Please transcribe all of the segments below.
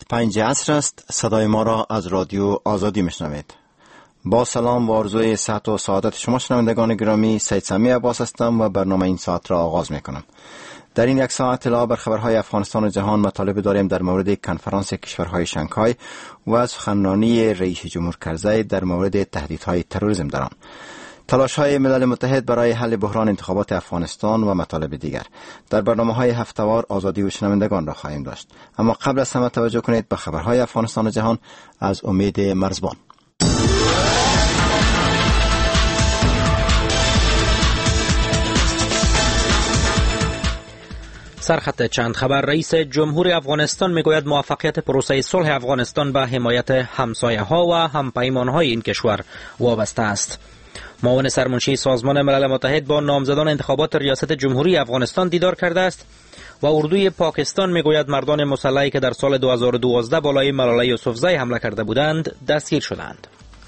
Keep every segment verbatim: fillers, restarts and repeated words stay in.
پنج عصر است. صدای ما را از رادیو آزادی میشنوید. با سلام و آرزوی صحت و سعادت شما شنوندگان گرامی، سید سمی عباس هستم و برنامه این ساعت را آغاز میکنم. در این یک ساعت اطلاع بر خبرهای افغانستان و جهان مطالب داریم در مورد کنفرانس کشورهای شانگهای و سخنرانی رئیس جمهور کرزی در مورد تهدیدهای تروریسم در آن، تلاش‌های ملل متحد برای حل بحران انتخابات افغانستان و مطالب دیگر. در برنامه‌های هفته‌وار آزادی و شنوندگان را خواهیم داشت. اما قبل از همه توجه کنید به خبرهای افغانستان و جهان از امید مرزبان. سرخط چند خبر. رئیس جمهور افغانستان میگوید موفقیت پروسه صلح افغانستان به حمایت همسایه‌ها و همپیمان‌های این کشور وابسته است. معاون سرمنشی سازمان ملل متحد با نامزدان انتخابات ریاست جمهوری افغانستان دیدار کرده است و اردوی پاکستان میگوید مردان مسلحی که در سال دو هزار و دوازده بالای ملاله یوسفزی حمله کرده بودند دستگیر شدند.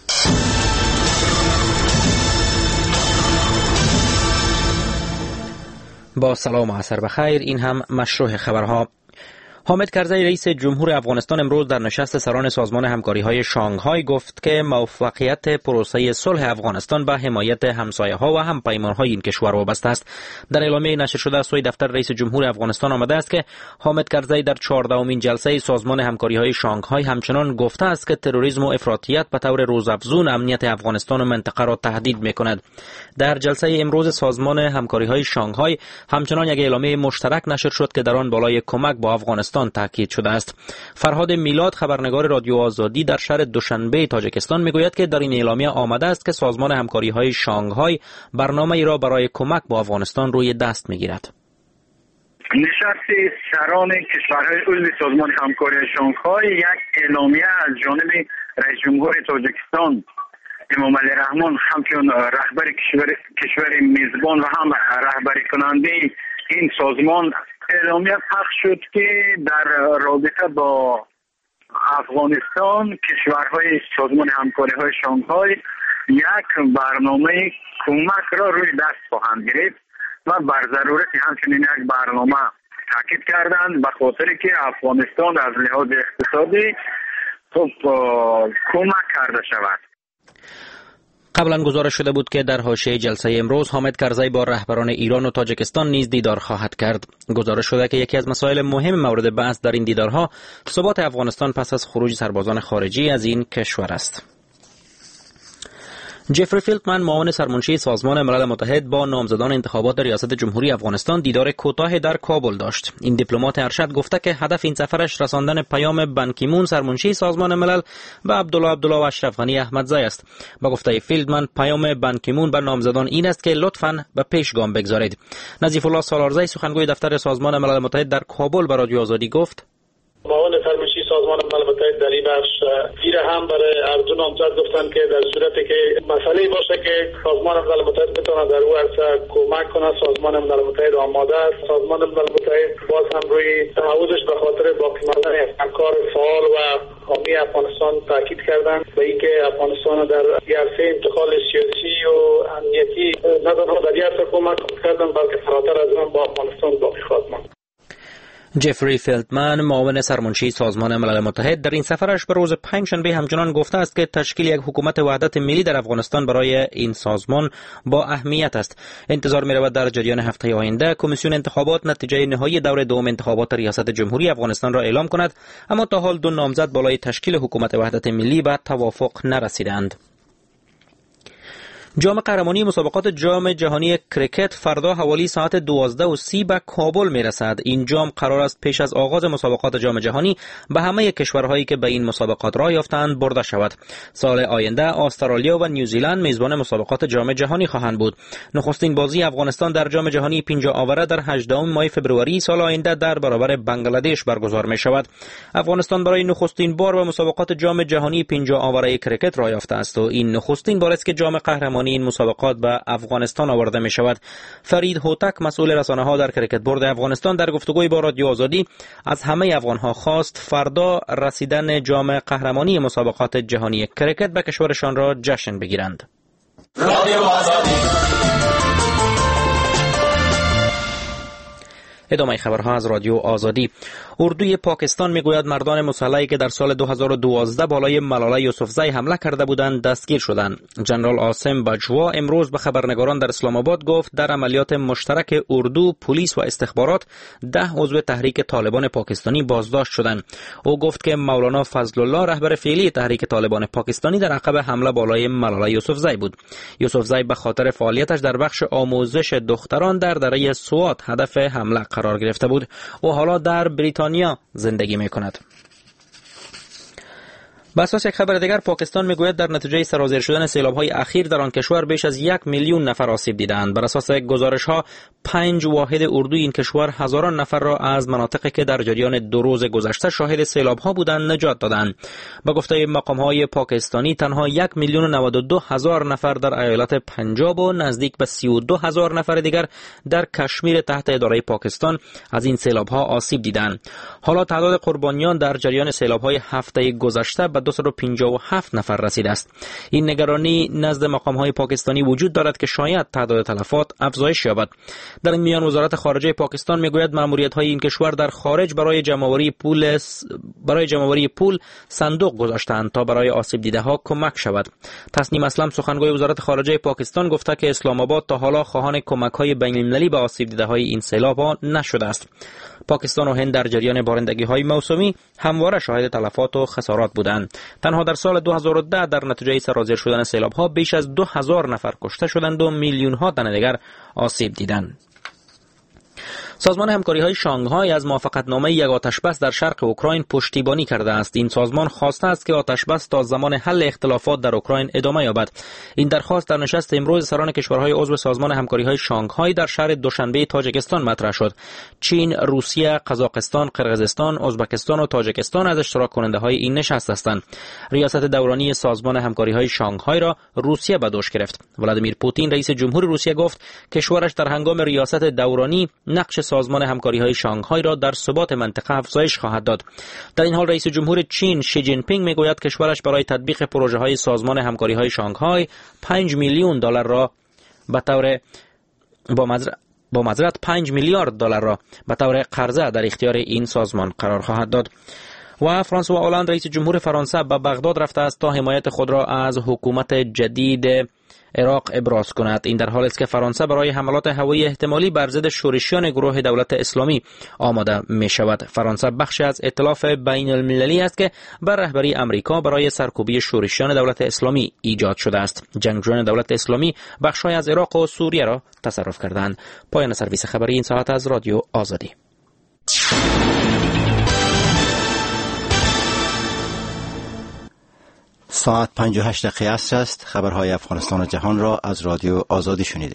با سلام و عصر بخیر. این هم مشروع خبرها. حامد کرزی رئیس جمهور افغانستان امروز در نشست سران سازمان همکاری‌های شانگهای گفت که موفقیت پروسه صلح افغانستان به حمایت همسایه‌ها و همپیمان‌های این کشور وابسته است. در اعلامیه نشر شده از سوی دفتر رئیس جمهور افغانستان آمده است که حامد کرزی در چهاردهمین جلسه سازمان همکاری‌های شانگهای همچنان گفته است که تروریسم و افراطیت به طور روزافزون امنیت افغانستان و منطقه را تهدید می‌کند. در جلسه امروز سازمان همکاری‌های شانگهای همچنان یک اعلامیه مشترک نشر شد که در آن بالای کمک با افغانستان تاکید شده است. فرهاد میلاد خبرنگار رادیو آزادی در شهر دوشنبه تاجیکستان میگوید که در این اعلامیه آمده است که سازمان همکاری‌های شانگهای برنامه‌ای را برای کمک با افغانستان روی دست میگیرد. نشست سران کشورهای عضو سازمان همکاری شانگهای یک اعلامیه از جانب رئیس جمهور تاجیکستان امام علی رحمان، همچون رهبر کشور کشور میزبان و هم رهبری کننده این سازمان، اعلامیه پخش شد که در رابطه با افغانستان کشورهای سازمان همکاری‌های شانگهای یک برنامه کمک را روی دست خواهند گرفت و بر ضرورت همچنین یک برنامه تاکید کردند، به خاطر که افغانستان از لحاظ اقتصادی خب کمک کرده شود. قبلا گزارش شده بود که در حاشیه جلسه امروز حامد کرزی با رهبران ایران و تاجیکستان نیز دیدار خواهد کرد. گزارش شده که یکی از مسائل مهم مورد بحث در این دیدارها ثبات افغانستان پس از خروج سربازان خارجی از این کشور است. جفری فیلتمن معاون سرمنشی سازمان ملل متحد با نامزدان انتخابات ریاست جمهوری افغانستان دیدار کوتاه در کابل داشت. این دیپلمات ارشد گفته که هدف این سفرش رساندن پیام بان کی مون سرمنشی سازمان ملل و عبدالله عبدالله و اشرف غنی احمدزی است. با گفته فیلتمن پیام بان کی مون به نامزدان این است که لطفاً به پیش گام بگذارید. نظیف الله سالارزی سخنگوی دفتر سازمان ملل متحد در کابل به رادیو آزادی گفت: معاون سرمنشی سازمان ملل متحد در این بخش زیر هم برای هر دو نامزد گفتن که در صورتی که مسئله باشه که سازمان ملل متحد بتونه در او عرصه کمک کنه، سازمان ملل متحد آماده است. سازمان ملل متحد باز هم روی تعهدش به خاطر باقی ماندن همکار فعال و حامی افغانستان تاکید کردند و اینکه افغانستان در عرصه انتقال سیاسی و امنیتی نه تنها در این عرصه کمک کردن بلکه فراتر از آن با افغانستان باقی خواهد ماند. جفری فیلتمن معاون سرمنشی سازمان ملل متحد در این سفرش به روز پنجشنبه همچنان گفته است که تشکیل یک حکومت وحدت ملی در افغانستان برای این سازمان با اهمیت است. انتظار می رود در جریان هفته آینده کمیسیون انتخابات نتیجه نهایی دور دوم انتخابات ریاست جمهوری افغانستان را اعلام کند، اما تا حال دو نامزد بالای تشکیل حکومت وحدت ملی به توافق نرسیدند. جام قهرمانی مسابقات جام جهانی کرکت فردا حوالی ساعت دوازده و سی به کابل می رسد. این جام قرار است پیش از آغاز مسابقات جام جهانی به همه کشورهایی که به این مسابقات راه یافتند برده شود. سال آینده استرالیا و نیوزیلند میزبان مسابقات جام جهانی خواهند بود. نخستین بازی افغانستان در جام جهانی پنجاه آوره در هجدهم ماه فوریه سال آینده در برابر بنگلادش برگزار می شود. افغانستان برای نخستین بار به مسابقات جام جهانی پنجاه آوره کرکت راه یافته است و این نخستین بار است که جام قهرمانی این مسابقات به افغانستان آورده می شود. فرید هوتک مسئول رسانه ها در کرکت بورد افغانستان در گفتگوی با رادیو آزادی از همه افغان ها خواست فردا رسیدن جام قهرمانی مسابقات جهانی کرکت به کشورشان را جشن بگیرند. رادیو آزادی. ادامه خبرها از رادیو آزادی. اردوی پاکستان میگوید مردان مسلحی که در سال دو هزار و دوازده بالای ملاله یوسفزئی حمله کرده بودند دستگیر شدند. جنرال عاصم باجوا امروز به خبرنگاران در اسلام آباد گفت در عملیات مشترک اردو، پلیس و استخبارات ده عضو تحریک طالبان پاکستانی بازداشت شدند. او گفت که مولانا فضل الله رهبر فعلی تحریک طالبان پاکستانی در عقب حمله بالای ملاله یوسفزئی بود. یوسفزئی به خاطر فعالیتش در بخش آموزش دختران در دره سوات هدف حمله قرار گرفته بود. او حالا در بریتانیا زندگی می‌کند. به اساس یک خبر دیگر، پاکستان میگوید در نتیجه سرازیر شدن سیلاب‌های اخیر در آن کشور بیش از یک میلیون نفر آسیب دیدند. بر اساس گزارش‌ها، پنج واحد اردوی این کشور هزاران نفر را از مناطقی که در جریان دو روز گذشته شاهد سیلاب‌ها بودند نجات دادند. به گفته مقام‌های پاکستانی، تنها یک میلیون و نود و دو هزار نفر در ایالت پنجاب و نزدیک به سی و دو هزار نفر دیگر در کشمیر تحت اداره پاکستان از این سیلاب‌ها آسیب دیدند. حالا تعداد قربانیان در جریان سیلاب‌های هفته گذشته به دویست و پنجاه و هفت نفر رسیده است. این نگرانی نزد مقام‌های پاکستانی وجود دارد که شاید تعداد تلفات افزایش یابد. در این میان وزارت خارجه پاکستان میگوید مأموریت‌های این کشور در خارج برای جمع‌آوری پول برای جمع‌آوری پول صندوق گذاشتند تا برای آسیب دیده‌ها کمک شود. تسنیم اسلم سخنگوی وزارت خارجه پاکستان گفته که اسلام آباد تا حالا خواهان کمک‌های بین‌المللی به آسیب دیده‌های این سیلاب‌ها نشده است. پاکستان و هند در جریان بارندگی‌های موسمی همواره شاهد تلفات و خسارات بودند. تنها در سال دو هزار و ده در نتیجه سرازیر شدن سیلاب‌ها بیش از دو هزار نفر کشته شدند و میلیون‌ها تن دیگر آسیب دیدند. سازمان همکاری‌های شانگهای از موافقتنامه یک آتش‌بس در شرق اوکراین پشتیبانی کرده است. این سازمان خواسته است که آتش‌بس تا زمان حل اختلافات در اوکراین ادامه یابد. این درخواست در نشست امروز سران کشورهای عضو سازمان همکاری‌های شانگهای در شهر دوشنبه تاجیکستان مطرح شد. چین، روسیه، قزاقستان، قرقیزستان، ازبکستان و تاجیکستان از اشتراک کننده‌های این نشست هستند. ریاست دورانی سازمان همکاری‌های شانگهای را روسیه به دوش گرفت. ولادیمیر پوتین رئیس جمهور روسیه گفت کشورش در هنگام ریاست دورانی نقش سازمان همکاری‌های شانگهای را در ثبات منطقه افزایش خواهد داد. در این حال رئیس جمهور چین شی جین پینگ میگوید کشورش برای تطبیق پروژه‌های سازمان همکاری‌های شانگهای پنج میلیون دلار را به طور با مزر... با معذرت پنج میلیارد دلار را به طور قرضه در اختیار این سازمان قرار خواهد داد. و فرانسوا هلند رئیس جمهور فرانسه به بغداد رفته است تا حمایت خود را از حکومت جدید عراق ابراز کند. این در حالی است که فرانسه برای حملات هوایی احتمالی بر ضد شورشیان گروه دولت اسلامی آماده می شود. فرانسه بخشی از ائتلاف بین المللی است که بر رهبری امریکا برای سرکوبی شورشیان دولت اسلامی ایجاد شده است. جنگجویان دولت اسلامی بخش‌های از عراق و سوریه را تصرف کردند. پایان سرویس خبری این ساعت از رادیو آزادی. ساعت پنج و هشت دقیقه است. خبرهای افغانستان و جهان را از رادیو آزادی شنیدید.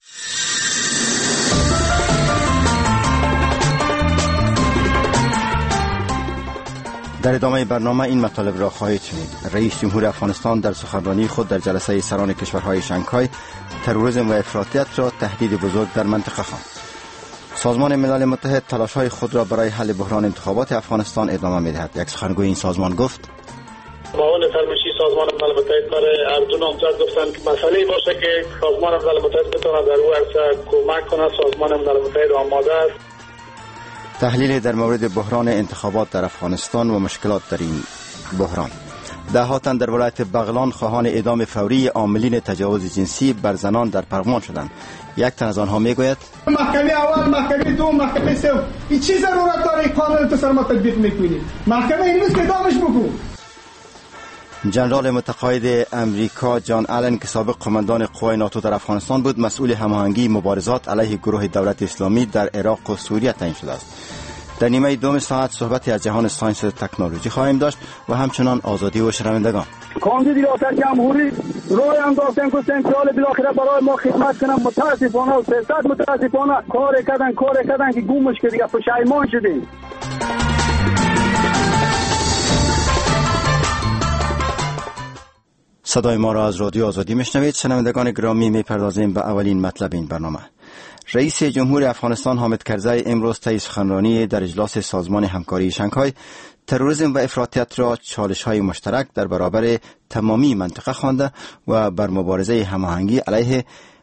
در ادامه برنامه این مطالب را خواهید شنید. رئیس جمهور افغانستان در سخنرانی خود در جلسه سران کشورهای شانگهای تروریسم و افراطیت را تهدید بزرگ در منطقه خواند. سازمان ملل متحد تلاش‌های خود را برای حل بحران انتخابات افغانستان ادامه می‌دهد. یک سخنگوی این سازمان گفت: معاون فرمایشی سازمان ملل متحد برای اردو نامزد گفتند که مسئله باشه که سازمان ملل متحد بتونه در او عرصه کمک کنه. سازمان ملل متحد آماده است. تحلیل در مورد بحران انتخابات در افغانستان و مشکلات در این بحران. ده تن در ولایت بغلان خواهان اعدام فوری عاملین تجاوز جنسی بر زنان در پرغمان شدند. یک تن از آنها میگوید: محکمه اول، محکمه دوم، محکمه سوم، این چی ضرورت داره قانون تو سر ما تطبیق میکنی؟ محکمه امروز اعدامش بگو. جنرال متقاعد امریکا جان آلن که سابق قماندان قوای ناتو در افغانستان بود، مسئول هماهنگی مبارزات علیه گروه دولت اسلامی در عراق و سوریه تعیین شده است. در نیمه دوم ساعت صحبتی از جهان ساینس و تکنولوژی خواهیم داشت و همچنان آزادی و شنوندگان. کاندید ریاست جمهوری روی انداختن که سنترال بالاخره برای ما خدمت کنن. متاسفانه و سرصد متاسفانه کار کردن کار کردن که گومش که دیگه پشیمان شدیم. صدای ما را از رادیو آزادی میشنوید. شنوندگان گرامی، میپردازیم به اولین مطلب این برنامه. رئیس جمهور افغانستان حامد کرزی امروز طی سخنرانی در اجلاس سازمان همکاری شانگهای تروریسم و افراطیت را چالش‌های مشترک در برابر تمامی منطقه خوانده و بر مبارزه هماهنگی علیه و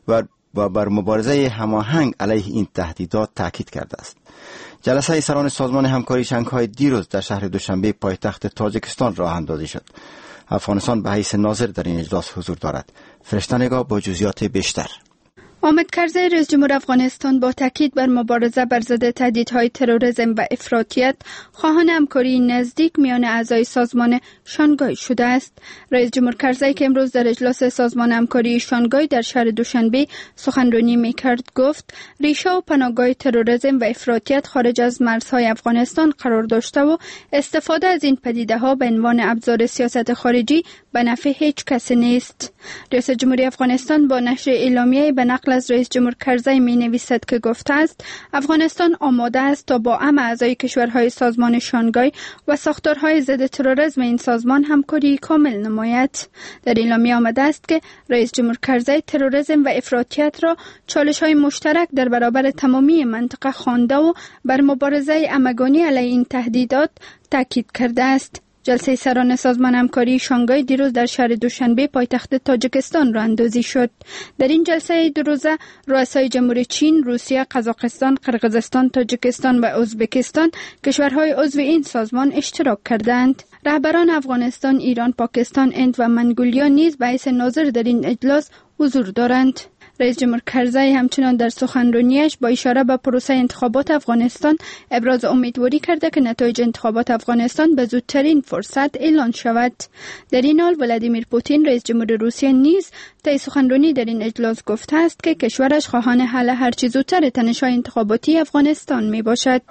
و بر مبارزه هماهنگ علیه این تهدیدات تاکید کرده است. جلسه سران سازمان همکاری شانگهای دیروز در شهر دوشنبه پایتخت تاجیکستان راه اندازی شد. افغانستان به حیث ناظر در این اجلاس حضور دارد. فرشته نگاه با جزئیات بیشتر. حامد کرزی رئیس جمهور افغانستان با تاکید بر مبارزه بر ضد تهدیدهای تروریسم و افراطیت خواهان همکاری نزدیک میان اعضای سازمان شانگهای شده است. رئیس جمهور کرزی که امروز در اجلاس سازمان همکاری شانگهای در شهر دوشنبه سخنرانی میکرد گفت ریشه و پناهگاه تروریسم و افراطیت خارج از مرزهای افغانستان قرار داشته و استفاده از این پدیده‌ها به عنوان ابزار سیاست خارجی به نفع هیچ کسی نیست. ریاست جمهوری افغانستان با نشر اعلامیه به نقل از رئیس جمهور کرزی می نویسد که گفته است افغانستان آماده است تا با همه اعضای کشورهای سازمان شانگهای و ساختارهای ضد تروریسم این سازمان همکاری کامل نماید. در اعلامیه آمده است که رئیس جمهور کرزی تروریسم و افراطیت را چالش‌های مشترک در برابر تمامی منطقه خوانده و بر مبارزه همگانی علیه این تهدیدات تاکید کرده است. جلسه سران سازمان همکاری شانگهای دیروز در شهر دوشنبه پایتخت تاجیکستان راه اندازی شد. در این جلسه دو روزه رؤسای جمهوری چین، روسیه، قزاقستان، قرقیزستان، تاجیکستان و ازبکستان کشورهای عضو این سازمان اشتراک کردند. رهبران افغانستان، ایران، پاکستان، هند و منگولیا نیز به حیث ناظر در این اجلاس حضور دارند. رئیس جمهور کرزی همچنان در سخنرانیش با اشاره به پروسه انتخابات افغانستان ابراز امیدواری کرده که نتایج انتخابات افغانستان به زودترین فرصت اعلان شود. در این حال ولادیمیر پوتین رئیس جمهور روسیه نیز طی سخنرانی در این اجلاس گفته است که کشورش خواهان حل هرچه زودتر تنش‌های انتخاباتی افغانستان می باشد.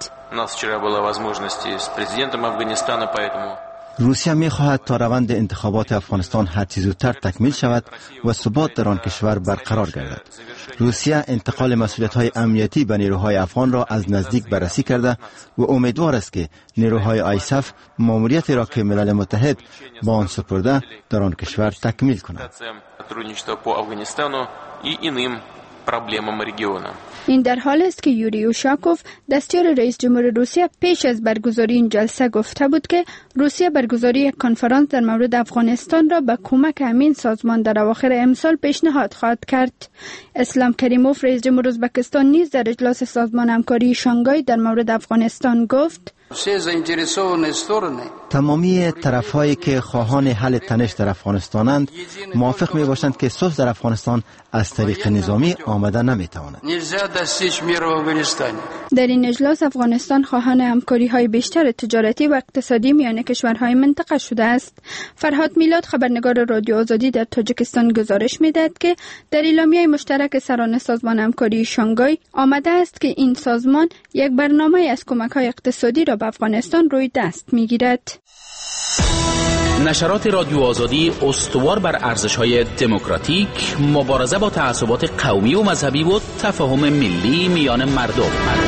روسیه می خواهد تا روند انتخابات افغانستان هرچه زودتر تکمیل شود و ثبات در آن کشور برقرار گردد. روسیه انتقال مسئولیت‌های امنیتی به نیروهای افغان را از نزدیک بررسی کرده و امیدوار است که نیروهای آیسف ماموریتی را که ملل متحد با آن سپرده در آن کشور تکمیل کند. این در حال است که یوری اوشاکوف دستیار رئیس جمهور روسیه پیش از برگزاری این جلسه گفته بود که روسیه برگزاری یک کنفرانس در مورد افغانستان را به کمک همین سازمان در اواخر امسال پیشنهاد خواهد کرد. اسلام کریموف رئیس جمهور ازبکستان نیز در اجلاس سازمان همکاری شانگهای در مورد افغانستان گفت تمامی طرف‌هایی که خواهان حل تنش در افغانستانند موافق می‌باشند که صلح در افغانستان از طریق نظامی آمده نمی‌تواند. در این اجلاس افغانستان خواهان همکاری‌های بیشتر تجارتی و اقتصادی میان کشورهای منطقه شده است. فرهاد میلاد خبرنگار رادیو آزادی در تاجیکستان گزارش می‌دهد که در اعلامیه مشترک سران سازمان همکاری شانگهای آمده است که این سازمان یک برنامه از کمک‌های اقتصادی را به افغانستان روی دست می‌گیرد. نشرات رادیو آزادی استوار بر ارزش‌های دموکراتیک، مبارزه با تعصبات قومی و مذهبی و تفاهم ملی میان مردم.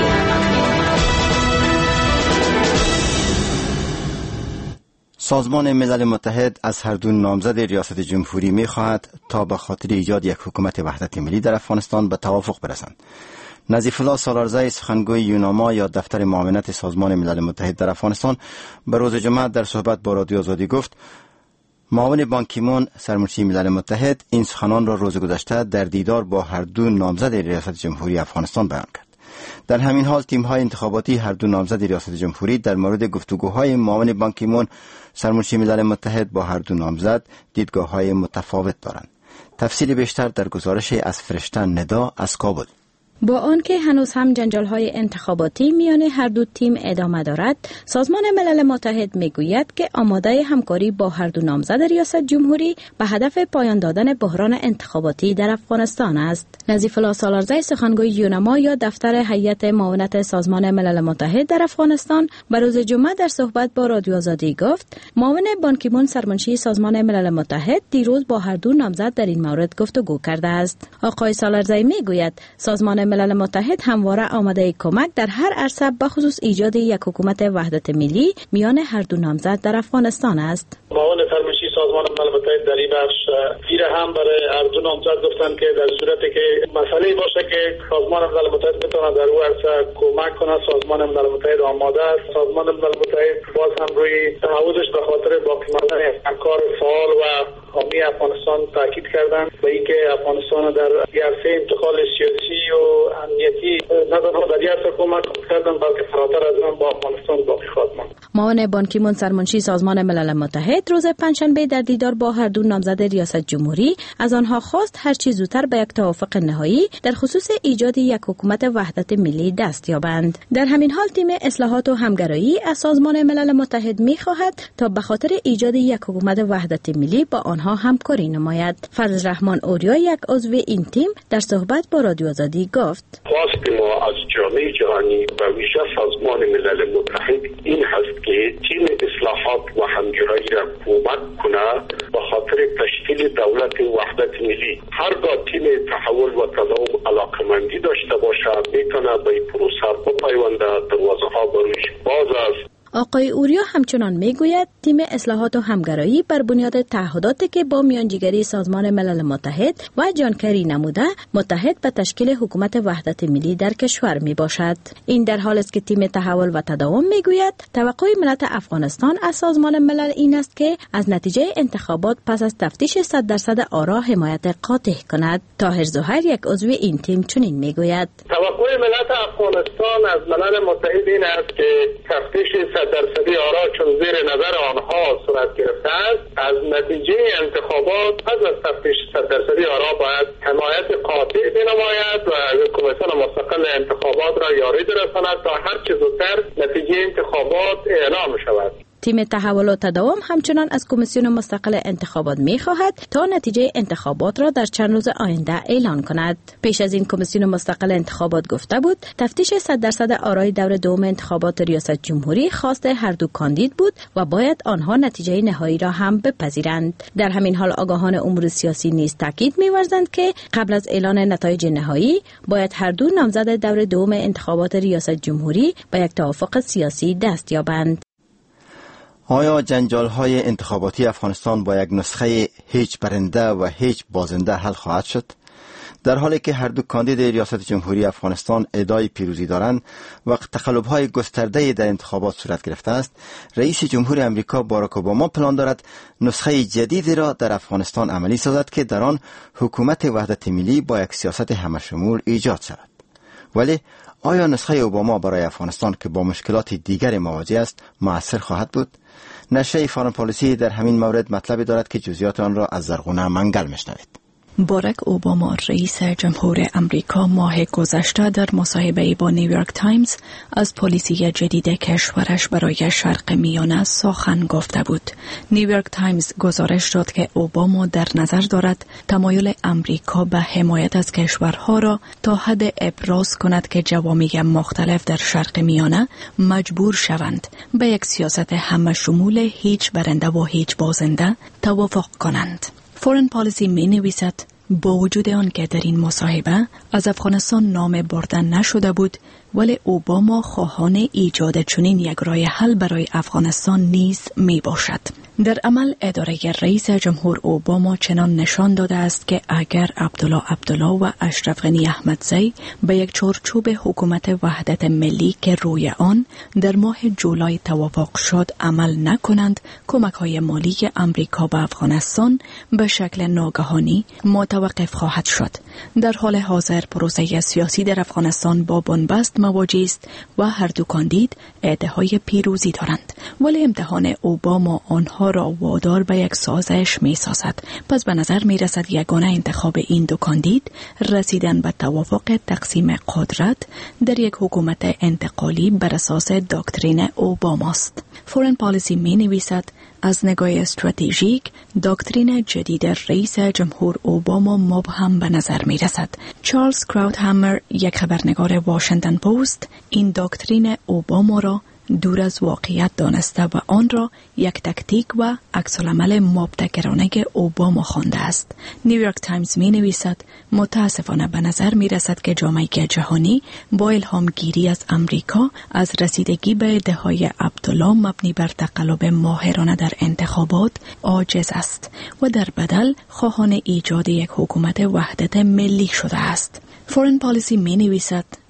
سازمان ملل متحد از هر دو نامزد ریاست جمهوری می‌خواهد تا به خاطر ایجاد یک حکومت وحدت ملی در افغانستان به توافق برسند. نظیف الله سالارزی سخنگوی یوناما یا دفتر معاونت سازمان ملل متحد در افغانستان به روز جمعه در صحبت با رادیو آزادی گفت معاون بان کی مون سرمنشی ملل متحد این سخنان را روز گذشته در دیدار با هر دو نامزد ریاست جمهوری افغانستان بیان کرد. در همین حال تیم‌های انتخاباتی هر دو نامزد ریاست جمهوری در مورد گفتگوهای معاون بان کی مون سرمنشی ملل متحد با هر دو نامزد دیدگاه‌های متفاوت دارند. تفصیل بیشتر در گزارش از فرشته ندا از کابل. با آنکه هنوز هم جنجال‌های انتخاباتی میان هر دو تیم ادامه دارد، سازمان ملل متحد میگوید که آماده همکاری با هر دو نامزد ریاست جمهوری به هدف پایان دادن بحران انتخاباتی در افغانستان است. نظیف الله سالارزی سخنگوی یونما یا دفتر هیئت معاونت سازمان ملل متحد در افغانستان به روز جمعه در صحبت با رادیو آزادی گفت معاون بان کی مون سرمنشی سازمان ملل متحد دیروز با هر دو نامزد در این مورد گفتگو کرده است. آقای سالارزی میگوید سازمان ملل متحد همواره آماده کمک در هر عرصه به خصوص ایجاد یک حکومت وحدت ملی میان هر دو نامزد در افغانستان است. معاون سرمنشی سازمان ملل متحد در این بخش پیره هم برای هر دو نامزد گفتن که در صورتی که مسئله باشه که سازمان ملل متحد بتونه در اون عرصه کمک کنه، سازمان ملل متحد آماده است. سازمان ملل متحد باز هم روی تعهدش به خاطر باقی ماندن همکار فعال و حامی افغانستان تاکید کردند و اینکه افغانستان در عرصه انتقال سیاسی و امنیتی نه تنها در عرصه کمک کردند بلکه فراتر از آن با افغانستان باقی خواهد ماند. معاون بان کی مون سرمنشی سازمان ملل متحد روز پنجشنبه در دیدار با هر دو نامزد ریاست جمهوری از آنها خواست هر چه زودتر به یک توافق نهایی در خصوص ایجاد یک حکومت وحدت ملی دست یابند. در همین حال تیم اصلاحات و همگرایی از سازمان ملل متحد می‌خواهد تا به خاطر ایجاد یک حکومت وحدت ملی با آنها همکاری نماید. فضل رحمان اوریا یک عضو این تیم در صحبت با رادیو آزادی گفت: خواست ما از جامعه جهانی و ویژه سازمان ملل متحد این هست که تیم اصلاحات و همگرایی را کمک کنه به خاطر تشکیل دولت وحدت ملی. هرگاه تیم تحول و تداوم علاقمندی داشته باشه میتونه به این پروسه بپیونده. دروازه ها بروش باز است. آقای اوریا همچنان میگوید تیم اصلاحات و همگرایی بر بنیاد تعهداتی که با میانجیگری سازمان ملل متحد و جان کری نموده متحد به تشکیل حکومت وحدت ملی در کشور می باشد. این در حال است که تیم تحول و تداوم میگوید توقع ملت افغانستان از سازمان ملل این است که از نتیجه انتخابات پس از تفتیش صد درصد آرا حمایت قاطع کند. طاهر زهیر یک عضو این تیم چنین میگوید: توقع ملت افغانستان از ملل متحد این است که تفتیش درصدی آرا چون زیر نظر آنها صورت گرفته است از نتیجه انتخابات پس از تفتیش صد درصدی آرا باید حمایت قاطع بنماید و کمیسیون مستقل انتخابات را یاری برساند تا هر چه زودتر نتیجه انتخابات اعلام شود. تیم تحول و تداوم همچنان از کمیسیون مستقل انتخابات می‌خواهد تا نتیجه انتخابات را در چند روز آینده اعلان کند. پیش از این کمیسیون مستقل انتخابات گفته بود تفتیش صد درصد آرای دور دوم انتخابات ریاست جمهوری خواست هر دو کاندید بود و باید آنها نتیجه نهایی را هم بپذیرند. در همین حال آگاهان امور سیاسی نیز تاکید می‌ورزند که قبل از اعلان نتایج نهایی باید هر دو نامزد دور دوم انتخابات ریاست جمهوری به یک توافق سیاسی دست یابند. آیا جنجال‌های انتخاباتی افغانستان با یک نسخه هیچ برنده و هیچ بازنده حل خواهد شد؟ در حالی که هر دو کاندید ریاست جمهوری افغانستان ادعای پیروزی دارند و تقلب‌های گسترده در انتخابات صورت گرفته است، رئیس جمهور امریکا باراک اوباما پلان دارد نسخه جدیدی را در افغانستان عملی سازد که در آن حکومت وحدت ملی با یک سیاست همشمول ایجاد شود. ولی آیا نسخه اوباما برای افغانستان که با مشکلات دیگر مواجه است مؤثر خواهد بود؟ نشریه فارن پالیسی در همین مورد مطلبی دارد که جزئیات آن را از زرغونه منگل میشنوید. باراک اوباما رئیس جمهور امریکا ماه گذشته در مصاحبه با نیویورک تایمز از پالیسی جدید کشورش برای شرق میانه سخن گفته بود. نیویورک تایمز گزارش داد که اوباما در نظر دارد تمایل امریکا به حمایت از کشورها را تا حد ابراز کند که جوامع مختلف در شرق میانه مجبور شوند به یک سیاست همه شمول هیچ برنده و هیچ بازنده توافق کنند. فورن پالیسی می نویسد با وجود آن که در این مصاحبه از افغانستان نام برده نشده بود، ولی اوباما خواهان ایجاد چنین یک راه حل برای افغانستان نیز می باشد. در عمل اداره رئیس جمهور اوباما چنان نشان داده است که اگر عبدالله عبدالله و اشرف غنی احمدزی به یک چارچوب حکومت وحدت ملی که روی آن در ماه جولای توافق شد عمل نکنند، کمک های مالی امریکا به افغانستان به شکل ناگهانی متوقف خواهد شد. در حال حاضر پروسه سیاسی در افغانستان با بنبست مواجه است و هر دو کاندید ادعای پیروزی دارند، ولی امتحان اوباما آنها را وادار به یک سازش می سازد. پس به نظر می رسد یگانه انتخاب این دو کاندید رسیدن به توافق تقسیم قدرت در یک حکومت انتقالی بر اساس داکترین اوباماست. فورن پالیسی می نویسد از نگاه استراتژیک داکترین جدید رئیس جمهور اوباما مبهم به نظر می رسد. چارلز کراودهامر، یک خبرنگار واشنگتن پست، این داکترین اوباما را دور از واقعیت دانسته و آن را یک تاکتیک و عکس‌العمل مبتکرانه اوباما خوانده است. نیویورک تایمز می نویسد متاسفانه به نظر می رسد که جامعه جهانی با الهام گیری از امریکا از رسیدگی به ادعای عبدالله مبنی بر تقلب ماهرانه در انتخابات عاجز است و در بدل خواهان ایجاد یک حکومت وحدت ملی شده است. فورن پالیسی می نویسد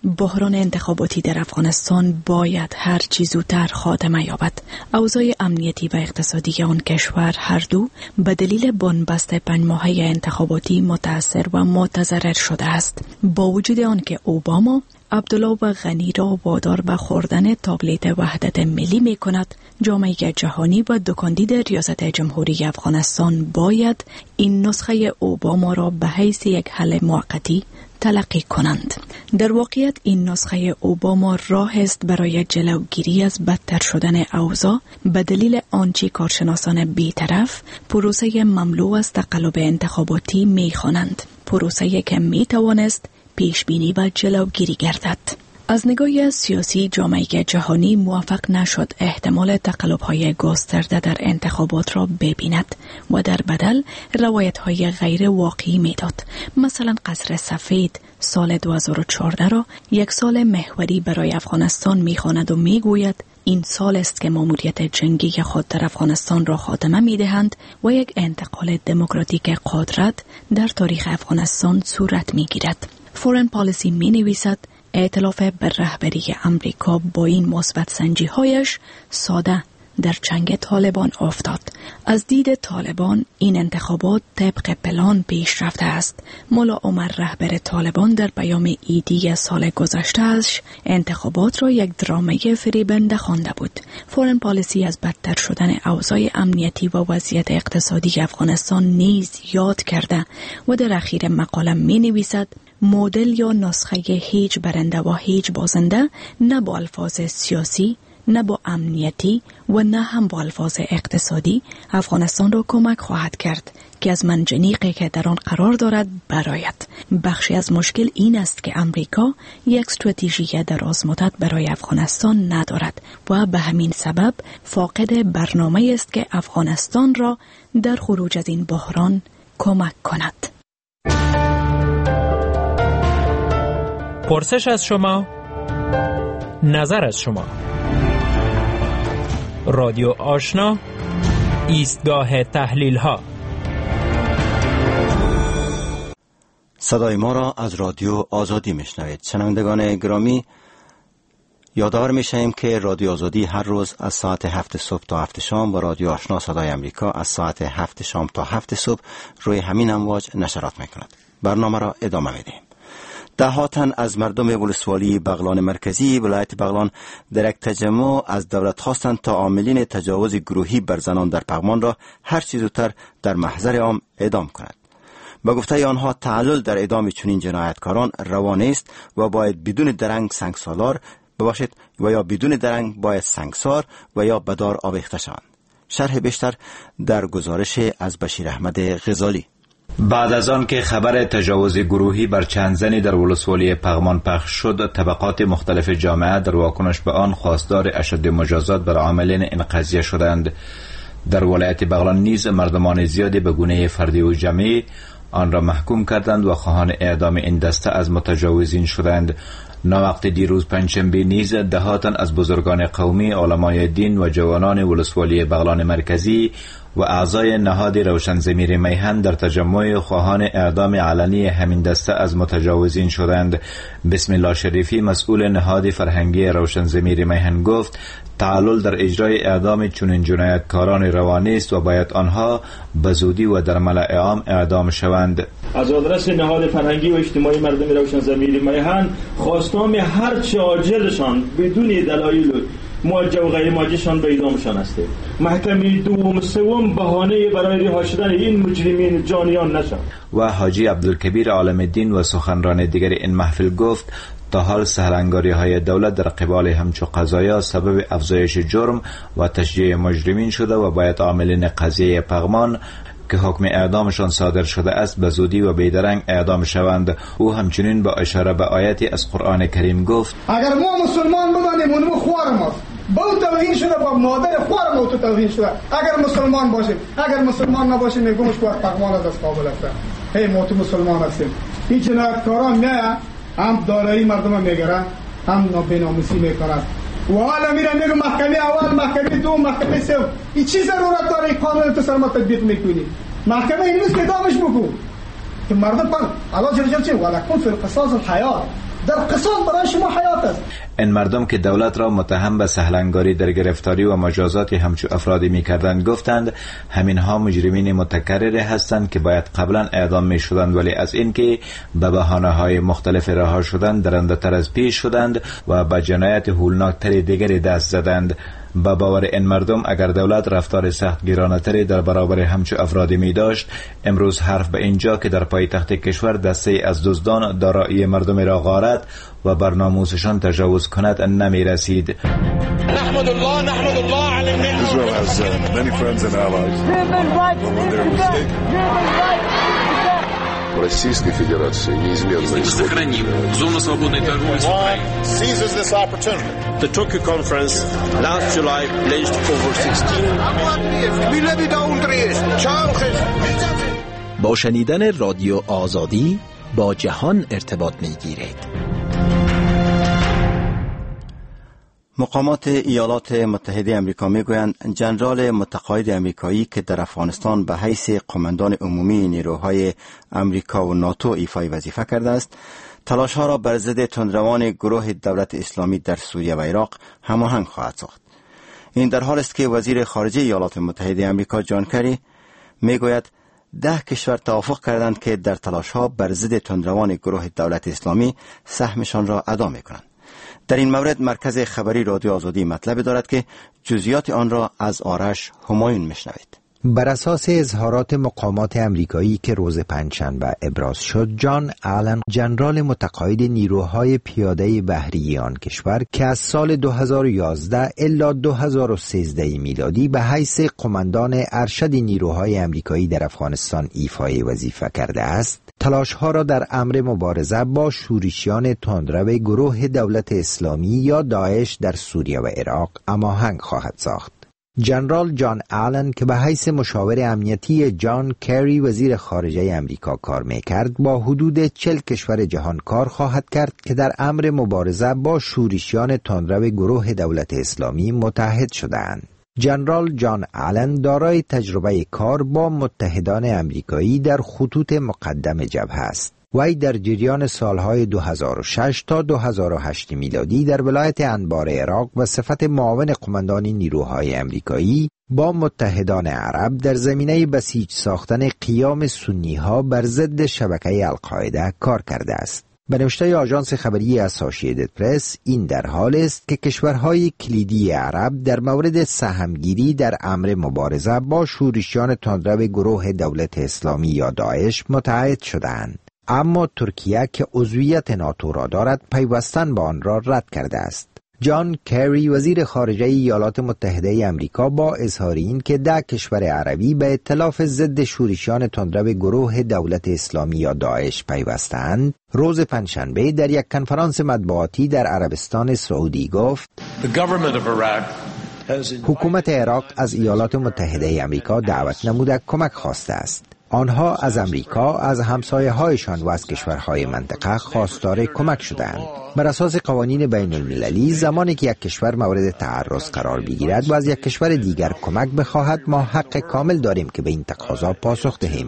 بحران انتخاباتی در افغانستان باید هر چه زودتر خاتمه یابد. اوضاع امنیتی و اقتصادی آن کشور هر دو به دلیل بنبست پنج ماهه انتخاباتی متاثر و متضرر شده است. با وجود آنکه اوباما عبدالله و غنی را وادار به خوردن تابلت وحدت ملی می کند، جامعه جهانی و دکاندید ریاست جمهوری افغانستان باید این نسخه اوباما را به حیث یک حل موقتی تلقی کنند. در واقعیت این نسخه اوباما راه است برای جلوگیری از بدتر شدن اوضاع به دلیل آنچه کارشناسان بی‌طرف پروسه مملو از تقلب انتخاباتی می خوانند. پروسه که می توانست پیش بینی و جلوگیری گردد. از نگاه سیاسی جامعه جهانی موفق نشد احتمال تقلب‌های گسترده در انتخابات را ببیند و در بدل روایت‌های غیر واقعی می‌داد. مثلا قصر سفید سال دو هزار و چهارده را یک سال محوری برای افغانستان می‌خواند و می‌گوید این سال است که ماموریت جنگی خود در افغانستان را خاتمه می‌دهند و یک انتقال دموکراتیک قدرت در تاریخ افغانستان صورت می‌گیرد. فورن پالیسی می‌نویسد ائتلاف بر رهبری امریکا با این مثبت سنجی هایش ساده در جنگ طالبان افتاد. از دید طالبان این انتخابات طبق پلان پیش رفته است. ملا عمر رهبر طالبان در پیام عیدی سال گذشته‌اش انتخابات را یک درامه فریبنده خوانده بود. فورن پالیسی از بدتر شدن اوضاع امنیتی و وضعیت اقتصادی افغانستان نیز یاد کرده و در اخیر مقاله می نویسد مدل یا نسخه هیچ برنده و هیچ بازنده نه با الفاظ سیاسی، نه با امنیتی و نه هم با الفاظ اقتصادی افغانستان را کمک خواهد کرد که از منجنیقی که در آن قرار دارد برآید. بخشی از مشکل این است که امریکا یک استراتژی دراز مدت برای افغانستان ندارد و به همین سبب فاقد برنامه است که افغانستان را در خروج از این بحران کمک کند. پرسش از شما، نظر از شما. رادیو آشنا، ایستگاه تحلیل ها. صدای ما را از رادیو آزادی میشنوید. شنوندگان گرامی، یادآور میشیم که رادیو آزادی هر روز از ساعت هفت صبح تا هفت شام و رادیو آشنا صدای امریکا از ساعت هفت شام تا هفت صبح روی همین امواج نشرات میکند. برنامه را ادامه میدیم. ده تن از مردم ولسوالی بغلان مرکزی ولایت بغلان در یک تجمع از دولت خواستند تا عاملین تجاوز گروهی بر زنان در پغمان را هر چه زودتر در محضر عام اعدام کند. با گفته آنها تعلل در اعدام چنین جنایتکاران روانه است و باید بدون درنگ سنگسالار بباشد و یا بدون درنگ باید سنگسار و یا بدار آویخته شوند. شرح بیشتر در گزارش از بشیر احمد غزالی. بعد از آن که خبر تجاوز گروهی بر چند زنی در ولسوالی پغمان پخش شد، طبقات مختلف جامعه در واکنش به آن خواستار اشد مجازات بر عاملین این قضیه شدند. در ولایت بغلان نیز مردمان زیادی به گونه فردی و جمعی آن را محکوم کردند و خواهان اعدام این دسته از متجاوزین شدند. ناوقت دیروز پنجشنبه نیز ده تن از بزرگان قومی، علمای دین و جوانان ولسوالی بغلان مرکزی و اعضای نهاد روشن ضمیر میهن در تجمع خواهان اعدام علنی همین دسته از متجاوزین شدند. بسم الله شریفی مسئول نهاد فرهنگی روشن ضمیر میهن گفت تعلل در اجرای اعدام چنین جنایتکاران روانی است و باید آنها به زودی و در ملأ عام اعدام شوند. از آدرس نهاد فرهنگی و اجتماعی مردم روشن ضمیر میهن خواستم هر چه عاجلشان بدون دلایل موجه و غیر موجهشان به اعدامشان است. محکمه دوم سوم بهانه برای رها شدن این مجرمین جانیان نشد. و حاجی عبدالکبیر عالم دین و سخنران دیگر این محفل گفت تا حال سهلنگاری های دولت در قبال همچو قضایا سبب افزایش جرم و تشجیع مجرمین شده و باید عاملین قضیه پغمان که حکم اعدامشان صادر شده است به زودی و بیدرنگ اعدام شوند. او همچنین با اشاره به آیتی از قرآن کریم گفت اگر ما مسلمان بودیم اونمو خوار ماست با توهین شده با مادر خوار ما تو توهین شده. اگر مسلمان باشیم اگر مسلمان نباشیم میگومش که پغمان از قابل است. هی ما تو مسلمان هستیم. این جنایتکاران نه هم دارایی مردم میگیرن هم نابیناموسی میکنن و حالا میرن میگه محکمه اول محکمه دو محکمه سوم. این چی ضرورت داره این قانون تو سر ما تطبیق میکنی؟ محکمه این نیست که دامش بگو که مردم پر الله جل جلاله چه ولکن فی القصاص الحیات در قصاص برای شما حیات است. این مردم که دولت را متهم به سهلنگاری در گرفتاری و مجازات همچو افرادی می‌کردند گفتند همین ها مجرمین متکرر هستند که باید قبلا اعدام می‌شدند، ولی از اینکه به بهانه‌های مختلف رها شدند درنده‌تر از پیش شدند و به جنایت هولناک‌تر دیگری دست زدند. با باور این مردم اگر دولت رفتار سخت گیرانه‌تری در برابر همچو افرادی می داشت، امروز حرف به اینجا که در پایتخت کشور دسته از دزدان دارایی مردم را غارت و بر ناموسشان تجاوز کند نمی رسید. نحمد الله نحمد الله علی النعمة. Israel has uh, many friends and allies. When they're a mistake. Российской Федерации неизменно исходит. Зону свободной торговли с Украиной. Seizes this opportunity. The Tokyo conference last July pledged over sixteen. با شنیدن رادیو آزادی با جهان ارتباط می‌گیرید. مقامات ایالات متحده آمریکا میگویند ژنرال متقاعد آمریکایی که در افغانستان به حیث قماندان عمومی نیروهای آمریکا و ناتو ایفای وظیفه کرده است، تلاش‌ها را بر ضد تندروان گروه دولت اسلامی در سوریه و عراق هماهنگ خواهد ساخت. این در حالی است که وزیر خارجه ایالات متحده آمریکا جان کری میگوید ده کشور توافق کردند که در تلاش‌ها بر ضد تندروان گروه دولت اسلامی سهمشان را ادا می‌کنند. در این مورد مرکز خبری رادیو آزادی مطلب دارد که جزئیات آن را از آرش همایون میشنوید. بر اساس اظهارات مقامات آمریکایی که روز پنجشنبه ابراز شد، جان آلن ژنرال متقاعد نیروهای پیاده بحری آن کشور که از سال دو هزار و یازده الی دو هزار و سیزده میلادی به حیث قماندان ارشد نیروهای آمریکایی در افغانستان ایفای وظیفه کرده است، تلاش‌ها را در امر مبارزه با شورشیان تندرو گروه دولت اسلامی یا داعش در سوریه و عراق هماهنگ خواهد ساخت. ژنرال جان آلن که به حیث مشاور امنیتی جان کری وزیر خارجه آمریکا کار می‌کرد، با حدود چهل کشور جهان کار خواهد کرد که در امر مبارزه با شورشیان تندرو گروه دولت اسلامی متحد شدند. ژنرال جان آلن دارای تجربه کار با متحدان آمریکایی در خطوط مقدم جبهه است. وی در جریان سالهای دو هزار و شش تا دو هزار و هشت میلادی در ولایت انبار عراق و صفت معاون قماندان نیروهای آمریکایی با متحدان عرب در زمینه بسیج ساختن قیام سنی‌ها بر ضد شبکه القاعده کار کرده است. به نوشته آژانس خبری اسوسییتد پرس، این در حال است که کشورهای کلیدی عرب در مورد سهمگیری در امر مبارزه با شورشیان تندرو گروه دولت اسلامی یا داعش متحد شدند. اما ترکیه که عضویت ناتو را دارد پیوستن به آن را رد کرده است. جان کری وزیر خارجه ایالات متحده آمریکا با اظهار این که ده کشور عربی به ائتلاف ضد شورشیان تندرو گروه دولت اسلامی یا داعش پیوستند، روز پنجشنبه در یک کنفرانس مطبوعاتی در عربستان سعودی گفت حکومت عراق از ایالات متحده آمریکا دعوت نموده کمک خواسته است. آنها از امریکا، از همسایه‌هایشان و از کشورهای منطقه خواستار کمک شدند. بر اساس قوانین بین المللی، زمانی که یک کشور مورد تعرض قرار بگیرد و از یک کشور دیگر کمک بخواهد، ما حق کامل داریم که به این تقاضا پاسخ دهیم.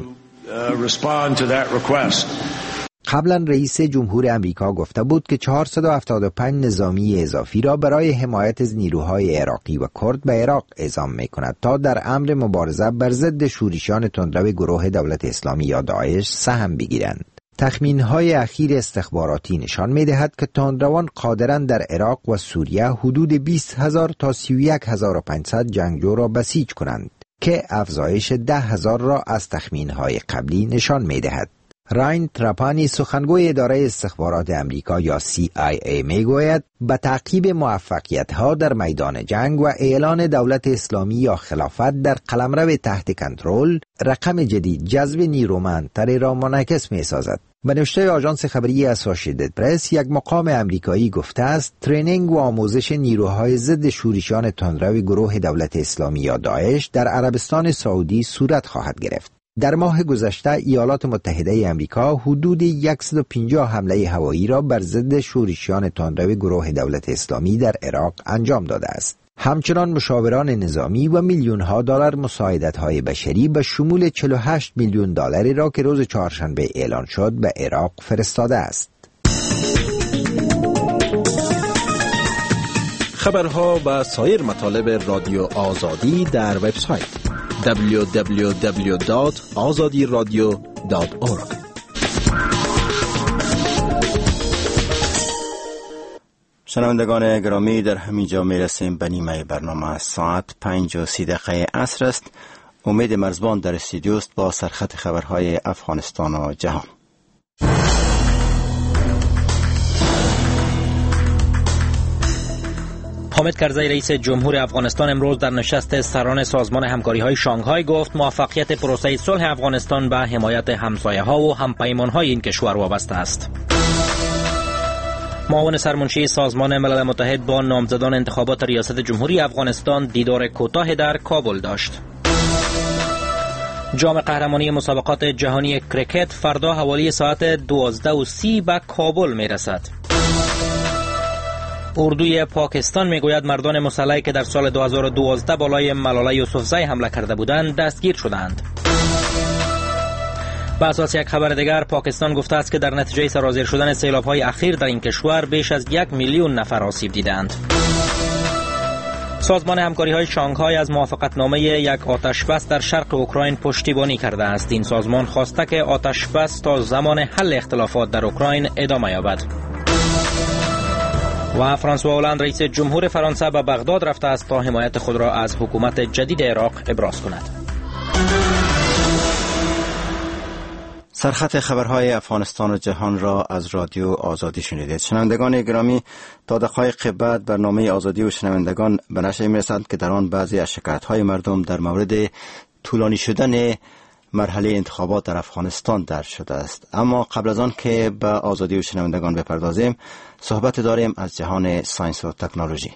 قبلا رئیس جمهور آمریکا گفته بود که چهارصد و هفتاد و پنج نظامی اضافی را برای حمایت از نیروهای عراقی و کرد به عراق اعزام می‌کند تا در امر مبارزه بر ضد شورشیان تندرو گروه دولت اسلامی یا داعش سهم بگیرند. تخمین‌های اخیر استخباراتی نشان می‌دهد که تندروان قادرند در عراق و سوریه حدود بیست هزار تا سی و یک هزار و پانصد جنگجو را بسیج کنند که افزایش ده هزار را از تخمین‌های قبلی نشان می‌دهد. راین تراپانی سخنگوی اداره استخبارات امریکا یا سی آی ای میگوید به تعقیب موفقیت‌ها در میدان جنگ و اعلان دولت اسلامی یا خلافت در قلمرو تحت کنترل، رقم جدید جذب نیرومندتری را منعکس می‌سازد. به نوشته آژانس خبری اسوسییتد پرس، یک مقام امریکایی گفته است ترینینگ و آموزش نیروهای ضد شورشیان تندرو گروه دولت اسلامی یا داعش در عربستان سعودی صورت خواهد گرفت. در ماه گذشته ایالات متحده آمریکا حدود صد و پنجاه حمله هوایی را بر ضد شورشیان تندرو گروه دولت اسلامی در عراق انجام داده است. همچنان مشاوران نظامی و میلیون ها دلار مساعدت های بشری به شمول چهل و هشت میلیون دلاری را که روز چهارشنبه اعلان شد به عراق فرستاده است. خبرها و سایر مطالب رادیو آزادی در وبسایت دبلیو دبلیو دبلیو دات آزادی رادیو دات اورگ. شنوندگان گرامی، در همین جا می رسیم به نیمه برنامه. ساعت پنج و سی دقیقه عصر است. امید مرزبان در استودیو است با سرخط خبرهای افغانستان و جهان. حامد کرزی رئیس جمهور افغانستان امروز در نشست سران سازمان همکاری‌های شانگهای گفت موفقیت پروسه صلح افغانستان به حمایت همسایه‌ها و همپیمان‌های این کشور وابسته است. معاون سرمنشی سازمان ملل متحد با نامزدان انتخابات ریاست جمهوری افغانستان دیدار کوتاه در کابل داشت. جام قهرمانی مسابقات جهانی کرکت فردا حوالی ساعت دوازده و سی به کابل می رسد. اردوی پاکستان میگوید مردان مسلحی که در سال دو هزار و دوازده بالای ملاله یوسفزئی حمله کرده بودند دستگیر شدند. به اساس یک خبر دیگر، پاکستان گفته است که در نتیجه سرازیر شدن سیلاب‌های اخیر در این کشور بیش از یک میلیون نفر آسیب دیدند. سازمان همکاری‌های شانگهای از موافقتنامه یک آتشبس در شرق اوکراین پشتیبانی کرده است. این سازمان خواسته که آتشبس تا زمان حل اختلافات در اوکراین ادامه یابد. و فرانسوا هلند رئیس جمهور فرانسه به بغداد رفته است تا حمایت خود را از حکومت جدید عراق ابراز کند. سرخط خبرهای افغانستان و جهان را از رادیو آزادی شنیدید. شنوندگان گرامی، تا دقایق بعد برنامه آزادی و شنوندگان به نشر می‌رسد که در آن بعضی از شکایت‌های مردم در مورد طولانی شدن مرحله انتخابات در افغانستان درج شده است. اما قبل از آن که به آزادی و شنوندگان بپردازیم، صحبت داریم از جهان ساینس و تکنولوژی.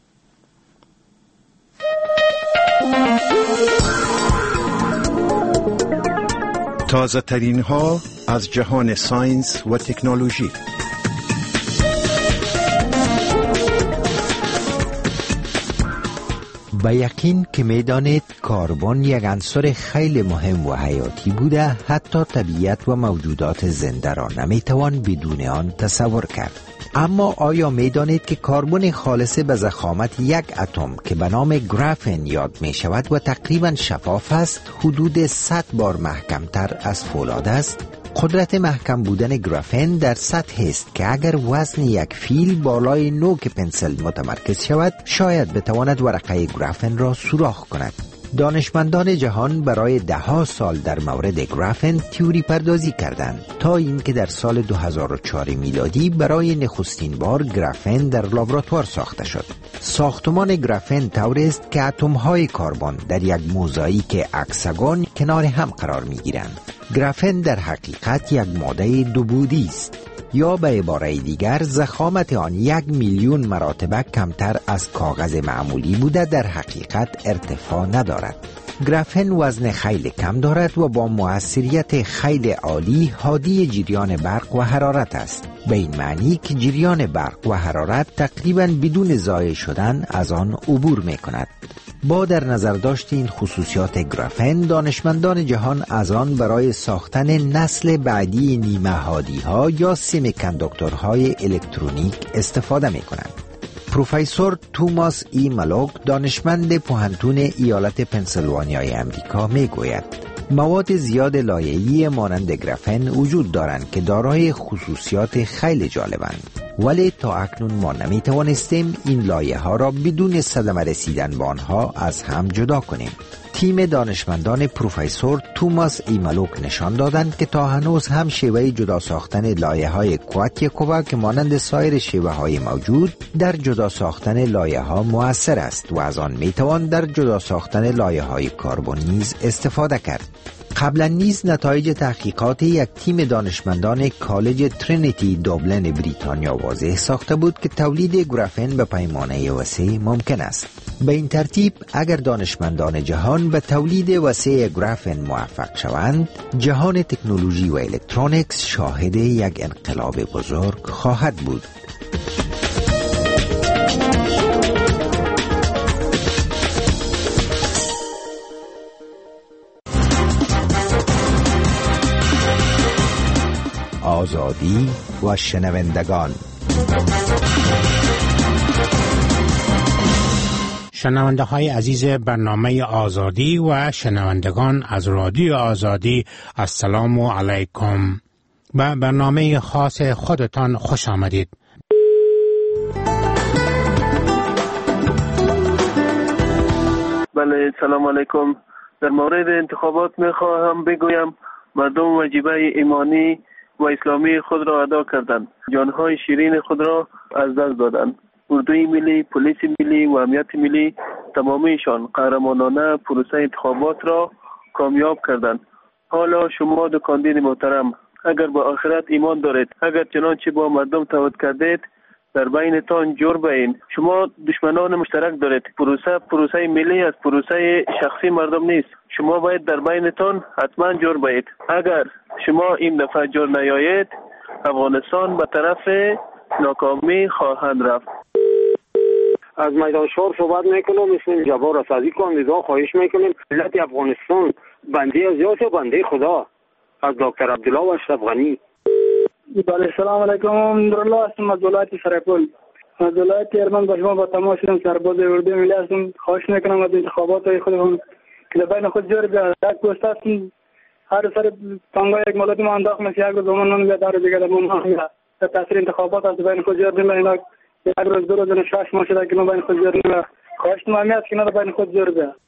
تازه ترین ها از جهان ساینس و تکنولوژی. با یقین که میدانید کربن یک عنصر خیلی مهم و حیاتی بوده، حتی طبیعت و موجودات زنده را نمیتوان بدون آن تصور کرد. اما آیا میدانید که کربن خالص به ضخامت یک اتم که به نام گرافن یاد می شود و تقریبا شفاف است، حدود صد بار محکمتر از فولاد است؟ قدرت محکم بودن گرافن در سطح است که اگر وزن یک فیل بالای نوک پنسل متمرکز شود، شاید بتواند ورقه گرافن را سوراخ کند. دانشمندان جهان برای ده ها سال در مورد گرافن تئوری پردازی کردند تا اینکه در سال دو هزار و چهار میلادی برای نخستین بار گرافن در لابراتوار ساخته شد. ساختمان گرافن طوری است که اتم‌های کربن در یک موزاییک اکساگون کنار هم قرار می‌گیرند. گرافن در حقیقت یک ماده دو بعدی است، یا به عباره دیگر ضخامت آن یک میلیون مراتب کمتر از کاغذ معمولی بوده در حقیقت ارتفاع ندارد. گرافن وزن خیلی کم دارد و با موثریت خیلی عالی هادی جریان برق و حرارت است، به این معنی که جریان برق و حرارت تقریبا بدون ضایع شدن از آن عبور می کند. با در نظر داشت این خصوصیات گرافن، دانشمندان جهان از آن برای ساختن نسل بعدی نیمه هادی ها یا سمی کندکتورهای الکترونیک استفاده می کنند. پروفسور توماس ای مالوک، دانشمند پوهنتون ایالت پنسیلوانیای امریکا، می گوید مواد زیاد لایه‌ای مانند گرافن وجود دارند که دارای خصوصیات خیلی جالبند، ولی تا اکنون ما نمی توانستیم این لایه ها را بدون صدمه رسیدن به آنها از هم جدا کنیم. تیم دانشمندان پروفسور توماس ای مالوک نشان دادند که تا هنوز هم شیوه جدا ساختن لایه های کواتیکووا که مانند سایر شیوه های موجود در جدا ساختن لایه ها مؤثر است و از آن می توان در جدا ساختن لایه های کربن نیز استفاده کرد. قبلا نیز نتایج تحقیقات یک تیم دانشمندان کالج ترینیتی دوبلن بریتانیا واضح ساخته بود که تولید گرافن به پیمانه وسیع ممکن است. به این ترتیب اگر دانشمندان جهان به تولید وسیع گرافن موفق شوند، جهان تکنولوژی و الکترونیکس شاهد یک انقلاب بزرگ خواهد بود. آزادی و شنوندگان. شنونده های عزیز برنامه آزادی و شنوندگان از رادیو آزادی، السلام علیکم. به برنامه خاص خودتان خوش آمدید. بله، سلام علیکم. در مورد انتخابات می خواهم بگویم مردم واجبه ایمانی و اسلامی خود را ادا کردند. جانهای شیرین خود را از دست دادند. اردوی ملی، پلیس ملی و امنیت ملی تمامیشان قهرمانانه پروسه انتخابات را کامیاب کردند. حالا شما دو کاندید محترم، اگر با آخرت ایمان دارید، اگر چنانچه با مردم تعهد کردید در بینتان جور بین، شما دشمنان مشترک دارید. پروسه پروسه ملی از پروسه شخصی مردم نیست. شما باید در بینتان حتما جور بید. اگر شما این دفعه جور نیایید، افغانستان به طرف ناکامی خواهند رفت. از میدان شور صحبت میکنم. اسم جبار است. از این کاندیدا خواهش میکنیم ملت افغانستان بنده از یاس و بنده خدا، از دکتر عبدالله و اشرف غنی. بله، سلام علیکم. نورالله هستم از ولایت سرپل. از ولایت کرمان با شما با تماس شدم. سرباز اردوی ملی هستم. خواهش میکنم از انتخابات خودمون که بین خود جور بیاد. یک پست هستم هر سر تانگا یک ملت ما انداخت مثل یک روز اومن نمیاد داره دیگه در ما نمیاد. در تاثیر انتخابات از بین خود جور بیاد. یک روز دو روز نه شش ماه شده که ما بین خود جور بیاد. خواهش میکنم که نه بین خود جور بیاد.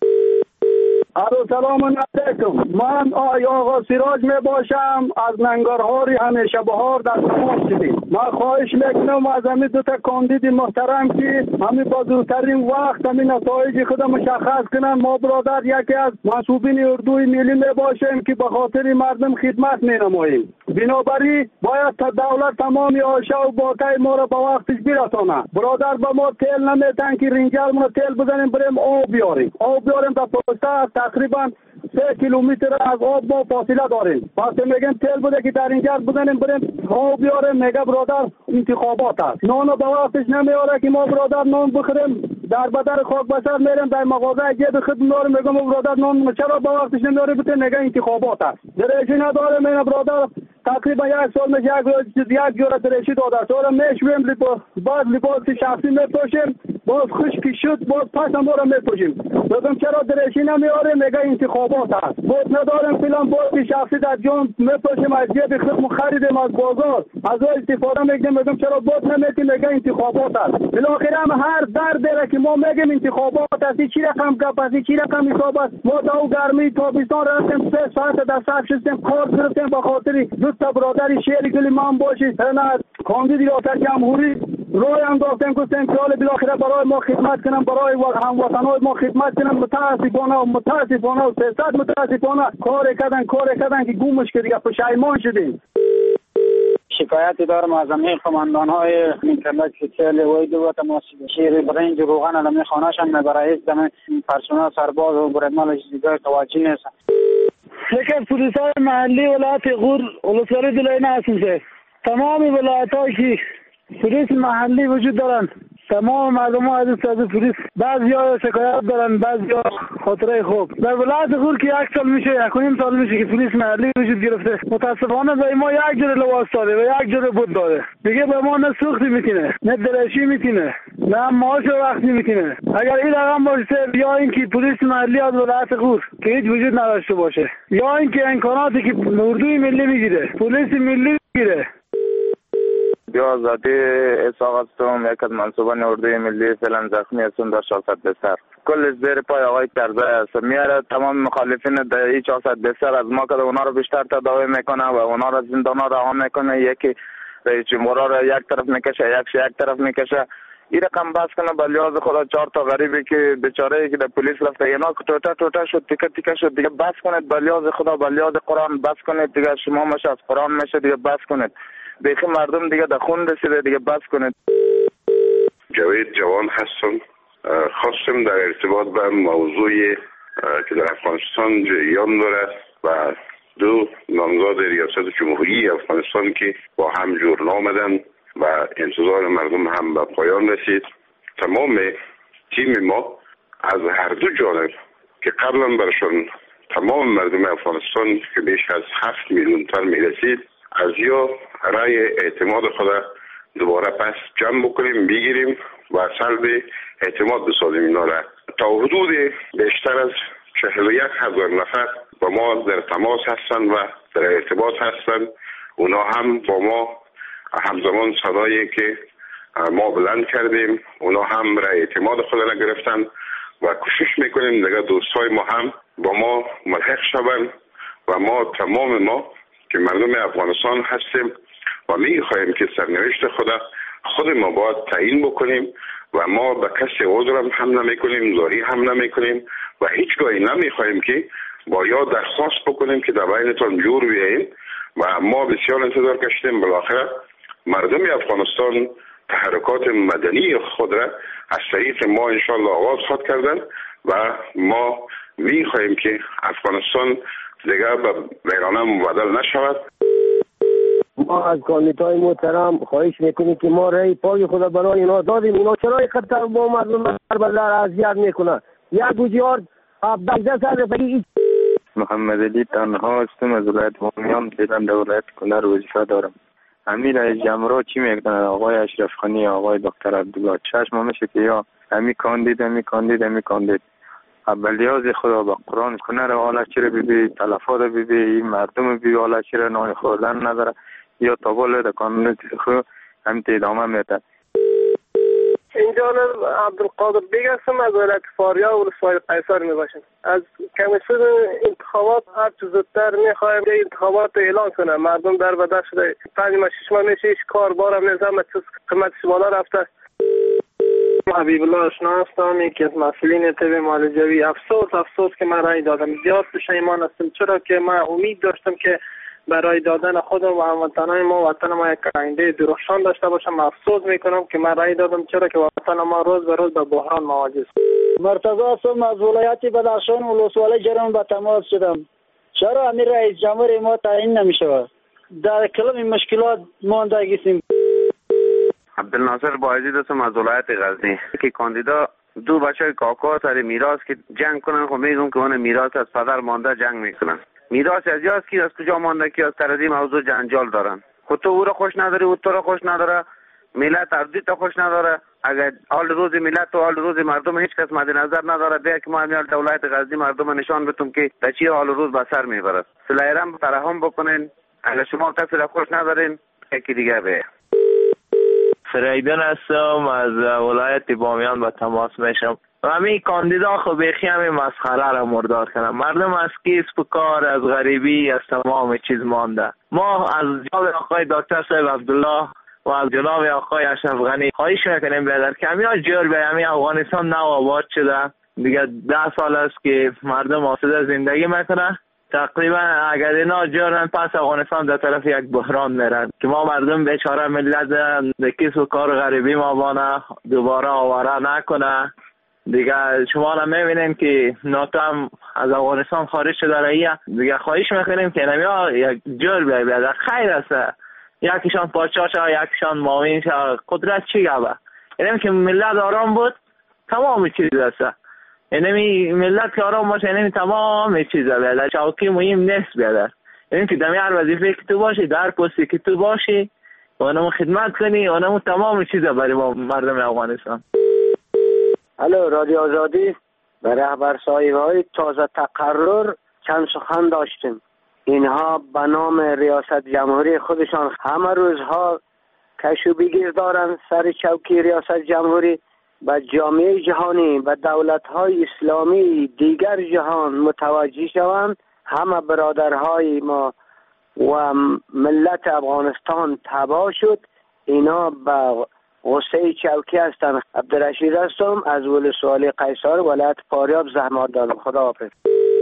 الو سلام علیکم. من آیا آقا سراج می باشم از ننگرهاری همیشه بهار در تماس شدیم. من خواهش میکنم از همین دو تا کاندید محترم که همین با زودترین وقت همین نتایج خود مشخص کنن. ما برادر یکی از مسئولین اردوی ملی می باشیم که به خاطر مردم خدمت می نماییم. بنابراین باید تا دولت تمام آشا و باقی ما را به وقتش برسانه. برادر به ما تیل نمیتن که رنجر ما تیل بزنیم بریم آب بیاریم. آب بیاریم تا پوسته تقریبا سه کیلومتر از آب با فاصله داریم. پس میگن تیل بوده که در اینجا بزنیم بریم آب بیاریم. میگه برادر انتخابات است. نانو به وقتش نمیاره که ما برادر نان بخوریم. در بدر خاک بسر میریم در مغازه جیب خود میاریم. میگم برادر نان چرا به وقتش نمیاره؟ بته میگه انتخابات است. درشی نداره. میگه برادر تقریبا یک سال میشه یک یک جور درشی داده. سوال میشویم لباس باز لباس شخصی میپوشیم. باز خشکی شد باز پس هم را میپوشیم. میگم چرا درشی نمیاره؟ میگه انتخابات است. باز نداریم فلان باز شخصی در جون میپوشیم از جیب خود خریدیم از بازار از اون استفاده میکنیم. میگم چرا باز نمیتی؟ میگه انتخابات است. بالاخره هم هر درد که ما میگیم انتخابات است. چی رقم گپ است؟ چی رقم حساب است؟ ما دو گرمی تابستان رفتیم سه ساعت در صف شستیم کار کردیم به خاطر دو تا برادر شیر گلی من باشی نه کاندید ریاست جمهوری روی انداختن گفتن که حالا بالاخره برای ما خدمت کنم، برای هموطنان ما خدمت کنم. متاسفانه و متاسفانه و سیاست متاسفانه کار کردن کار کردن که گومش که دیگه پشیمان شدیم. شکایتی دارم از همه قماندان های اینترنت سوسیال وید و تماس شیر برنج روغن علمی خانهشان برای از دم پرسنل سرباز و برادمال دیگر توجه نیست. لیکن پلیس های محلی ولایت غور ولسوالی دلاینا هستند. تمام ولایت هایی که پلیس محلی وجود دارند تمام مردم ها از از پلیس بعضی ها شکایت دارن، بعضی ها خاطره خوب. در ولایت غور که یک سال میشه یک و نیم سال میشه که پلیس محلی وجود گرفته. متاسفانه به ما یک جور لباس داده و یک جور بود داده. دیگه به ما نه سوختی میتونه نه درشی میتونه نه معاش وقتی میتونه. اگر این رقم باشه یا اینکه پلیس محلی از ولایت غور که هیچ وجود نداشته باشه یا اینکه امکاناتی که اردوی ملی میگیره پلیس ملی میگیره. یا آزادی اسحاق هستم، یک از منصوبان اردوی ملی. فعلا زخمی هستم در شاخص بسر. کل زیر پای آقای کرزی است. میاره تمام مخالفین در این شاخص بسر از ما که اونا رو بیشتر تداوی میکنه و اونا رو زندان رها میکنه. یکی رئیس جمهورا رو یک طرف میکشه یکش یک طرف میکشه. این رقم بس کنه به لحاظ خدا چهار تا غریبی که بیچاره که در پلیس رفته اینا ټوټه ټوټه شد تیکه تیکه شد دیگه بس کنید به لحاظ خدا به لحاظ قرآن بس کنید دیگه. شما مشه از قرآن میشه دیگه بس کنید. بیخی مردم دیگه در خون رسیده دیگه بس کنید. جاوید جوان هستم. خواستم در ارتباط به موضوع که در افغانستان جریان داره و دو نامزد ریاست جمهوری افغانستان که با هم جور نامدن و انتظار مردم هم به پایان رسید. تمام تیم ما از هر دو جانب که قبلا برشان تمام مردم افغانستان که بیش از هفت میلیون تن میرسید از یا رای اعتماد خود دوباره پس جمع بکنیم بگیریم و سلب اعتماد بسازیم اینا را. تا حدود بیشتر از چهل و یک هزار نفر با ما در تماس هستند و در ارتباط هستند. اونا هم با ما همزمان صدایی که ما بلند کردیم اونا هم را اعتماد خود را گرفتن و کوشش میکنیم دیگه دوستای ما هم با ما ملحق شوند و ما تمام ما که مردم افغانستان هستیم و میخواهیم که سرنوشت خود خود ما باید تعیین بکنیم و ما به کسی عذر هم نمیکنیم، زاری هم نمیکنیم و هیچگاهی نمیخواهیم که با یا درخواست بکنیم که در بینتان جور بیاییم و ما بسیار انتظار کشیدیم. بالاخره مردم افغانستان تحرکات مدنی خود را از طریق ما انشالله آغاز خواهد کردن و ما میخواهیم که افغانستان دیگر به ویرانه مبدل نشود. ما از کاندیدای محترم خواهش میکنیم که ما رای پای خود برای اینا دادیم. اینا چرا اینقدر با مردم بردار اذیت میکنه؟ یک بوجیار عبدالله صدفی. محمد علی تنها هستم از ولایت بامیان، فعلا در ولایت کنر وظیفه دارم. امیر رئیس جمهور چی میکنه؟ آقای اشرف غنی، آقای دکتر عبدالله چشم میشه که یا امی کاندید امی کاندید امی کاندید اولیاز خدا با قرآن کنر حالا چرا ببی تلفات ببی این مردم ببی حالا چرا نای خوردن نداره یا تابال در قانون خود هم ادامه میده. اینجا عبدالقادر بیگ هستم از ولایت فاریاب و ولسوالی قیصر میباشم. از کمیسیون انتخابات هر چه زودتر میخوایم که انتخابات اعلان کنه. مردم در بدر شده پنج ماه شش ماه میشه هیچ کار بارم نظام قیمتش بالا رفته. حبیب الله آشنا هستم، یکی از مسئولین طب معالجوی. افسوس افسوس که من رای دادم. زیاد پشیمان هستم چرا که من امید داشتم که برای دادن خودم و هموطنان ما وطن ما یک آینده درخشان داشته باشم. افسوس میکنم که من رای دادم چرا که وطن ما روز به روز به بحران مواجه است. مرتضی هستم از ولایت بدخشان و ولسوالی جرم به تماس شدم. چرا امیر رئیس جمهور ما تعیین نمیشه؟ در کلم این مشکلات ماندگیستیم. عبدالناصر باعزید هستم از ولایت غزنی که کاندیدا دو بچه کاکا سر میراث که جنگ کنن. خب میگم که اون میراث از پدر مانده جنگ میکنن. میراث از یاست که از کجا مانده که از تردی موضوع جنجال دارن. خود تو او را خوش نداری او تو را خوش نداره، ملت اردوی تا خوش نداره. اگر حال روز ملت و حال روز مردم هیچ کس مد نظر نداره بیا که ما همیال دولت غزنی مردم نشان بتون که در چی حال روز به سر میبرد. سلیرم ترحم بکنین. اگر شما کسی را خوش ندارین یکی دیگه به فریدن هستم از ولایت بامیان با تماس میشم. همین کاندیدا خب بیخی همین مسخره را مردار کنم. مردم از کسب و کار، از غریبی، از تمام چیز مانده. ما از جناب آقای دکتر صاحب عبدالله و از جناب آقای اشرف غنی خواهش میکنیم بیادر که همین جور به همین افغانستان نو آباد شده دیگه ده سال است که مردم آسوده زندگی میکنه. تقریبا اگر اینا جورن پس افغانستان در طرف یک بحران میرن که ما مردم بیچاره ملت در کسب و کار غریبی ما بانه دوباره آواره نکنه دیگه. شما را میبینیم که ناتو هم از افغانستان خارج شده رایه دیگه. خواهش میکنیم که نمیا یک جور بیای بیاد خیر است. یکیشان پادشاه شد، یکیشان معاون شد. قدرت چی گبه؟ اینم که ملت آرام بود تمام چیز است. اینمی ملت که آرام باشه اینمی تمام چیز بیاد. چوکی مهم نیست بیاد. اینم که دمی هر وظیفه که تو باشی در پستی که تو باشی اونمو خدمت کنی اونمو تمام چیز برای ما مردم افغانستان. الو رادیو آزادی، به رهبرسایی های تازه تقرر چند سخن داشتیم. اینها به نام ریاست جمهوری خودشان همه روزها کش و بگیر دارند سر چوکی ریاست جمهوری. به جامعه جهانی و دولت های اسلامی دیگر جهان متوجه شوند. همه برادرهای ما و ملت افغانستان تباه شد. اینا به غصه چوکی هستن. عبدالرشید هستم از ولسوالی قیصر ولایت فاریاب زحمت دارم. خدا حافظ.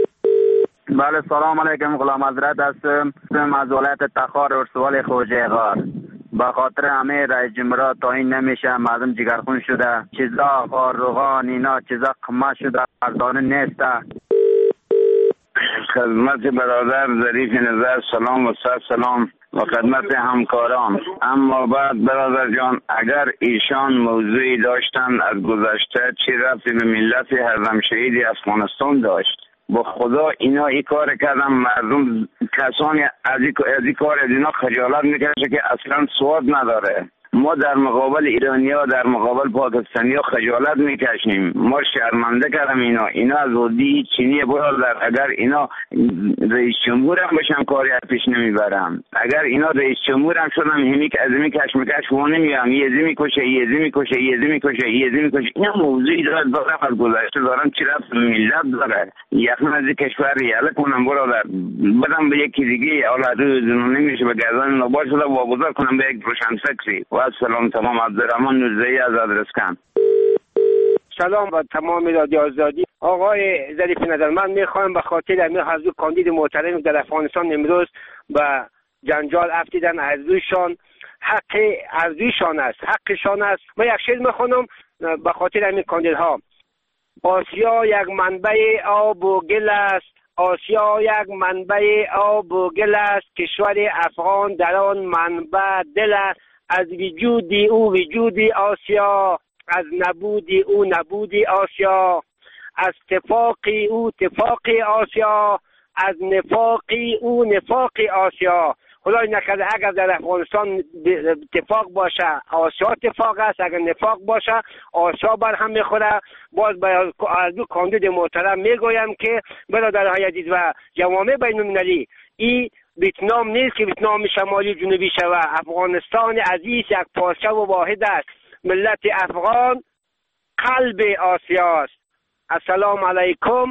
بله سلام علیکم، غلام حضرت هستم از ولایت تخار ولسوالی خوجه غار. به خاطر همه رئیس جمهور تعیین نمیشه، مردم جگرخون شده، چیزا فارغان اینا چیزا قمه شده، ارزانه نیست. خدمت برادر ظریف نظر سلام و صد سلام و خدمت همکاران. اما بعد برادر جان اگر ایشان موضوعی داشتن از گذشته چی رفتی به ملت هرزم شهید افغانستان داشت؟ با خدا اینا ای کار کردن مردم کسانی از این کار از اینا خجالت میکشه که اصلا سواد نداره. ما در مقابل ایرانی‌ها در مقابل پاکستانی‌ها خجالت میکشیم. ما شرمنده کردم اینا اینا از ودی چینی برادر. اگر اینا رئیس جمهور هم باشم کاری از پیش نمیبرم. اگر اینا رئیس جمهور هم شدم همی که از می کشمکش وانه میام یزی میکشه یزی میکشه یزی میکشه یزی میکشه. اینا موضوعی دارد دارم از گذشته دارم چی رفت ملت داره. یخم از کشور ریاله کنم برادر بدم به یکی دیگه حالا روی زنونه میشه به گردن نباش شده واگذار کنم به یک روشن فکری. و سلام تمام عبدالرحمن نوزدهی از ادرسکن. سلام و تمام رادیو آزادی. آقای ظریف نظر من میخوایم به خاطر امیر حضور کاندید محترم در افغانستان امروز به جنجال افتیدن از رویشان حق از رویشان است حقشان است. من یک شعر میخوانم به خاطر امیر کاندیدها. آسیا یک منبع آب و گل است آسیا یک منبع آب و گل است کشور افغان در آن منبع دل است. از وجودی او وجودی آسیا از نبودی او نبودی آسیا از اتفاقی او اتفاقی آسیا از نفاقی او نفاقی آسیا. خدای نکرده اگر در افغانستان اتفاق باشه آسیا اتفاق است، اگر نفاق باشه آسیا بر هم میخوره. باز به از دو کاندید محترم میگویم که برادرهای عزیز و جوامع بین المللی این ویتنام نیست که ویتنام شمالی جنوبی شود. افغانستان عزیز یک پارچه و واحد است. ملت افغان قلب آسیا است. السلام علیکم.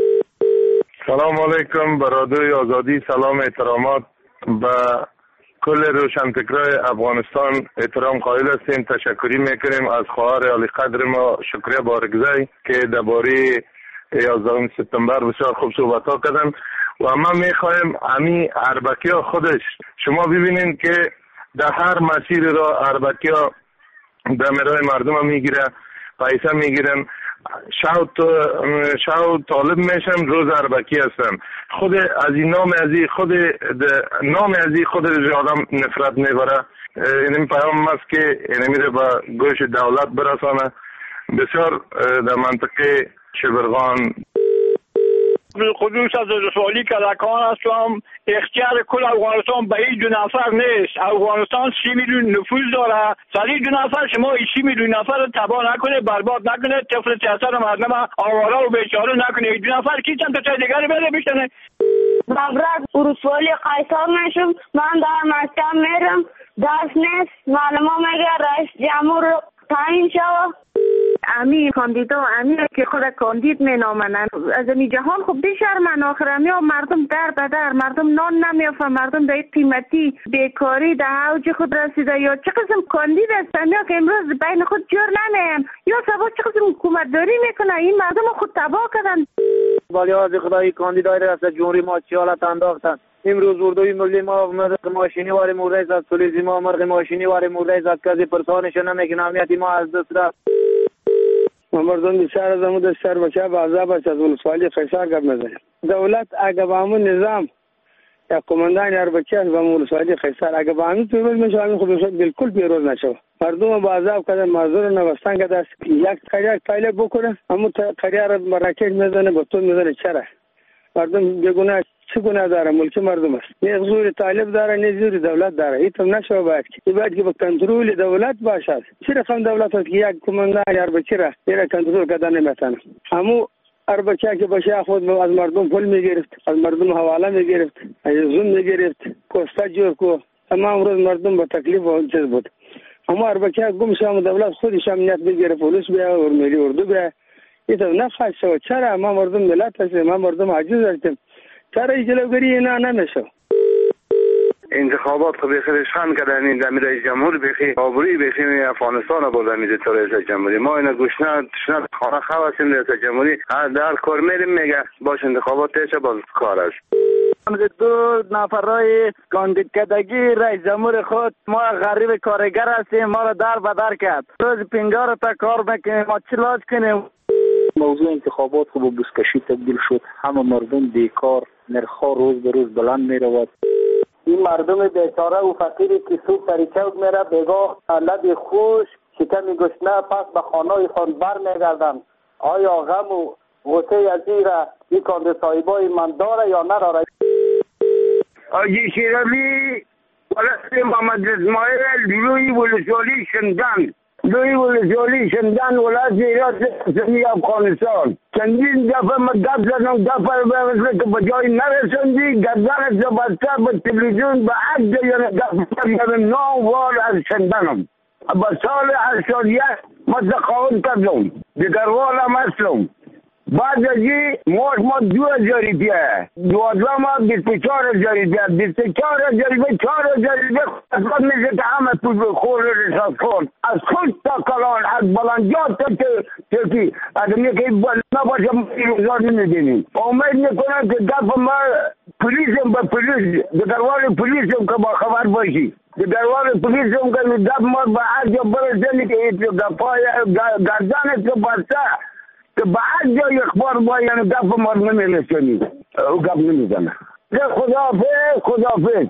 سلام علیکم برادر آزادی. سلام احترامات به کل روشنفکرای افغانستان احترام قائل هستیم. تشکری میکنیم از خواهر علی قدر ما شکریه بارگزی که درباره یازدهم سپتامبر بسیار خوب صحبت ها کردن و ما میخوایم امی اربکی ها خودش شما ببینین که در هر مسیر را اربکی ها دمیرای مردم ها میگیره پیسه میگیرن شاو شاو طالب میشن روز اربکی هستن. خود از این نام از این خود نام از این خود آدم نفرت میبره. این پیام است که این میره به گوش دولت برسانه. بسیار در منطقه شبرغان بالخصوص از رسوالی کلکان هستم. اختیار کل افغانستان به این دو نفر نیست. افغانستان سی میلیون نفوذ داره. سری دو نفر شما این سی میلیون نفر رو تباه نکنه برباد نکنه طفل سیاست مردم آواره و بیچاره نکنه. این دو نفر کی چند تا چای دیگر بده بشنه. مبرد رسوالی قیصر میشم. من در مسکن میرم درس نیست معلومه میگه رئیس جمهور تعیین شوه. امی کاندیدا امی که خود کاندید می نامنن از امی جهان خب بشرمن. آخر امی مردم در بدر مردم نان نمیافن مردم در قیمتی بیکاری در اوج خود رسیده. یا چه قسم کاندید است امی که امروز بین خود جور نمیم یا سبا چه قسم حکومت داری میکنه. این مردم خود تباه کردن. ولی از خدای کاندیدای ریاست جمهوری ما چیالت انداختن. امروز اردوی ملی ما مرغ ماشینی واری مورد از پلیسی ما مرغ ماشینی واری مورد از کسی پرسانش نمیکنه. امنیتی ما از دست رفت. مردم بسیار از امود سر بچه به عذاب است. از ولسوالی قیصر گپ نزنیم. دولت اگه با همون نظام یا کماندان هر بچه از ولسوالی قیصر اگه با همین پیروز میشه همین خود بالکل پیروز نشه. مردم با عذاب کردن معذور نوستان کرده یک قریه پایله بکنه همون قریه را راکت میزنه بتون میزنه. چرا مردم بگونه چه گناه داره؟ ملک مردم است. نه زور طالب داره نه زور دولت داره. این نشه باید که باید که به کنترل دولت باشد. چه رقم دولت است که یک کماندان هر بچه را دیره کنترل کردن نمیتونه. همو هر بچه که باشه خود از مردم پول میگرفت از مردم حواله میگرفت از زون میگرفت کوستا جور کو تمام روز مردم با تکلیف و چیز بود. اما هر بچه گم شام دولت خودش امنیت بگیره پلیس بیا و ملی اردو بیا این نخواهد شد. چرا ما مردم ملت هستیم ما مردم عاجز هستیم. چرا جلوگیری اینا نمیشه؟ انتخابات خب بخیر شان کردن این دمی رئیس جمهور بخیر آبروی بخیر افغانستان آوردن میده تو رئیس جمهوری. ما اینا گوشنا تشنا خانه خواستیم رئیس جمهوری در کار میریم میگه باش انتخابات تیشه باز کار است. دو نفرای کاندید کدگی رئیس جمهور خود ما غریب کارگر هستیم ما را در بدر کرد. روز پنجاه تا کار میکنیم ما چی لاج کنیم؟ موضوع انتخابات خب به بوسکشی تبدیل شد. همه مردم بیکار نرخ‌ها روز به روز بلند می رود. این مردم بیچاره و فقیری که صبح سر چوک میره بگاه لب خوش شکم گشنه پس به خانه خود بر میگردن. آیا غم و غصه از این را این کاندید صاحبای من داره یا نداره؟ آجی شیرالی ولد محمد اسماعیل لوی ولسوالی شندن لوی ولسوالی شندن ولایت ایران اسلامی افغانستان. چندین دفعه من گپ زدم دفعه مثل که به جایی نرسوندی گردنت رو بسته به تلویزیون به هر جایی گپ زدم نام وار از شندنم. به سال هشتاد و یک من تقاعد کردم دیگروالم هستم. بعد از این ماش ما دو هزار روپیه دوازده ما بیست و چهار هزار روپیه بیست و چهار هزار روپیه چهار هزار روپیه خودت میشه که همه پول خور رساز کن از خود تا کلان از بلنجات تا ترکی ادمی که نباشه ما روزا نمیدینیم. امید میکنم که گفت ما پولیسم به پولیس دیگروال پولیسم که با خبر باشی دیگروال پولیسم که گفت ما به هر جا برسنی که ایت گفای گردنت که بسته که به هر جای اخبار با یعنی گفت ما نمیرسونی او گفت نمیزنه. خداحافظ خداحافظ.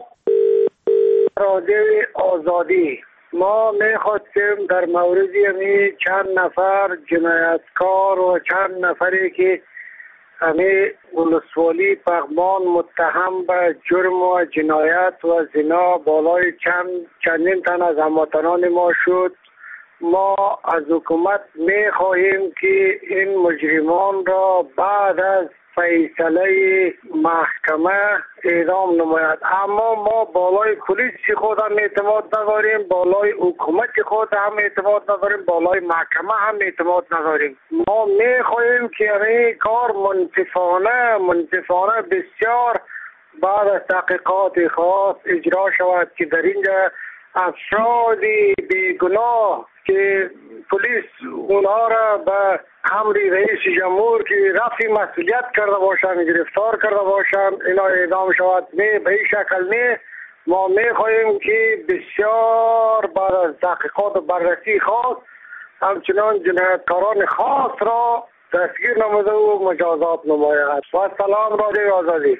رادیو آزادی ما میخواستیم در مورد یعنی چند نفر جنایتکار و چند نفری که همه ولسوالی پغمان متهم به جرم و جنایت و زنا بالای چند چندین تن از هموطنان ما شد. ما از حکومت می خواهیم که این مجرمان را بعد از فیصله محکمه اعدام نماید. اما ما بالای پلیس خود هم اعتماد نداریم، بالای حکومت خود هم اعتماد نداریم، بالای محکمه هم اعتماد نداریم. ما می خواهیم که این کار منصفانه منصفانه بسیار بعد از تحقیقات خاص اجرا شود که در اینجا افراد بیگناه که پلیس اونها را به امر رئیس جمهور که رفع مسئولیت کرده باشند گرفتار کرده باشند اینا اعدام شود. نه به این شکل نه. ما میخواهیم که بسیار بعد از تحقیقات و بررسی خاص همچنان جنایتکاران خاص را دستگیر نموده و مجازات نماید. و سلام رادیو آزادی.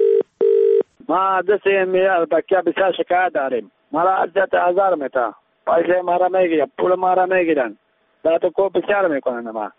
ما دست البکیه بسیار شکایت داریم. مرا عزت هزار میتا پیسه مرا میگیرن پول مرا میگیرن داتو کو بسیار میکنن. ما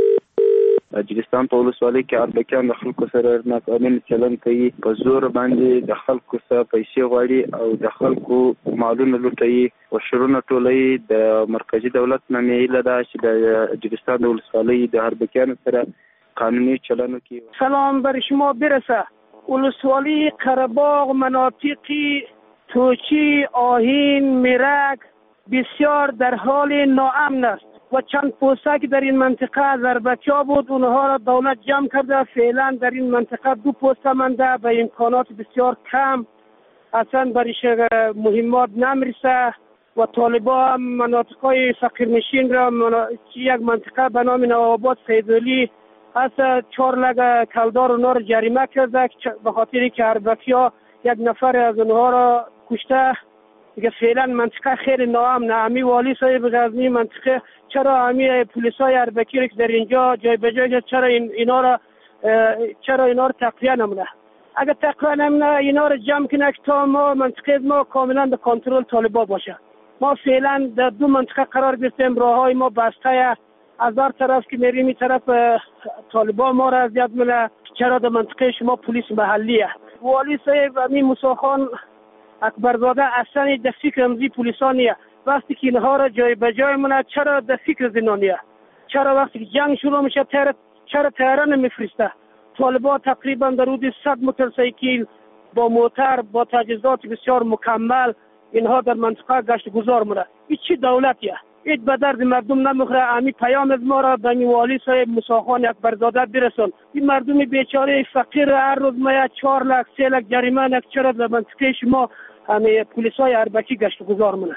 اجرستان په ولسوالۍ کې اربکیان د خلکو سره ناقانوني چلن کوي، په زور باندې د خلکو سره پیسې غواړي او د خلکو مالونه لوټوي او شرونه ټولوي. د مرکزی دولت نه میله ده چې د اجرستان د ولسوالۍ د اربکیانو سره قانوني چلن کوي. سلام بر شما برسه. ولسوالی قره‌باغ مناطقی توچی، آهین، میرک بسیار در حال ناامن است و چند پوسته که در این منطقه از اربکی‌ها بود اونها را دولت جمع کرده. فعلا در این منطقه دو پوسته مانده به امکانات بسیار کم، اصلا برایش مهمات نمیرسه و طالبا هم مناطقهای فقیرنشین را منا... یک منطقه به نام نوآباد فیضالی هست چهار لگ کلدار اونها را جریمه کرده به خاطری که اربکی‌ها یک نفر از اونها را کشته. دیگه فعلا منطقه خیلی ناامنه. امی والی صاحب غزنی منطقه چرا امی پلیسای اربکی که در اینجا جای به جای چرا این اینا را چرا اینا را تقویه نمونه؟ اگر تقویه نمونه اینا را جمع کنه که تا ما منطقه ما کاملا به کنترل طالبا باشه. ما فعلا در دو منطقه قرار گرفتیم، راههای ما بسته، از هر طرف که میریم این طرف طالبا ما را اذیت میکنه. چرا در منطقه شما پلیس محلیه؟ والی صاحب امی موسی خان اکبرزاده اصلا در فکر امزی پولیسانیه. وقتی که اینها را جای به جای مونه چرا در فکر زنانیه؟ چرا وقتی که جنگ شروع میشه تر... چرا تیاره نمیفرسته؟ طالبا تقریبا در حدود صد موتورسیکل با موتر با تجهیزات بسیار مکمل اینها در منطقه گشت گذار مونه. این چی دولتیه؟ این به درد مردم نمیخوره. امی پیام از ما را به والی صاحب موسی خان اکبرزاده برسون. این مردم بیچاره فقیر هر روز ما چهار لک سه لک جریمه نک چرا در منطقه شما همه پلیسای اربکی گشت گذار مونه.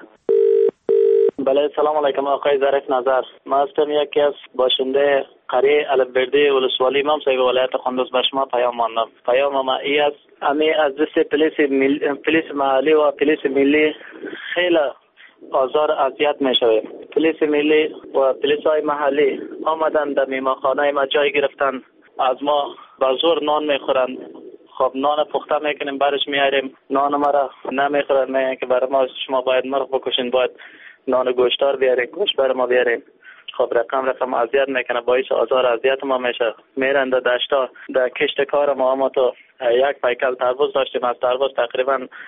بله سلام علیکم آقای ظریف نظر. ما هستم یکی از باشنده قریه البرده ولسوالی امام صاحب ولایت کندوز. به شما پیام ماندم. پیام ما ای است امی از دست پلیس مل... پلیس محلی و پلیس ملی خیلی آزار اذیت میشوه. پلیس ملی و پلیس های محلی آمدن در میمانخانه ما جای گرفتن، از ما با زور نان میخورن. خب نان پخته میکنیم برش میاریم، نان ما را نمیخورن، میگن که برای ما شما باید مرغ بکشین، باید نان گوشتار بیارین، گوشت برای ما بیارین. خب رقم رقم اذیت میکنه، باعث آزار اذیت ما میشه. میرن در دشتا در کشت کار ما. ما تو یک پیکل تربوز داشتیم، از تربوز تقریبا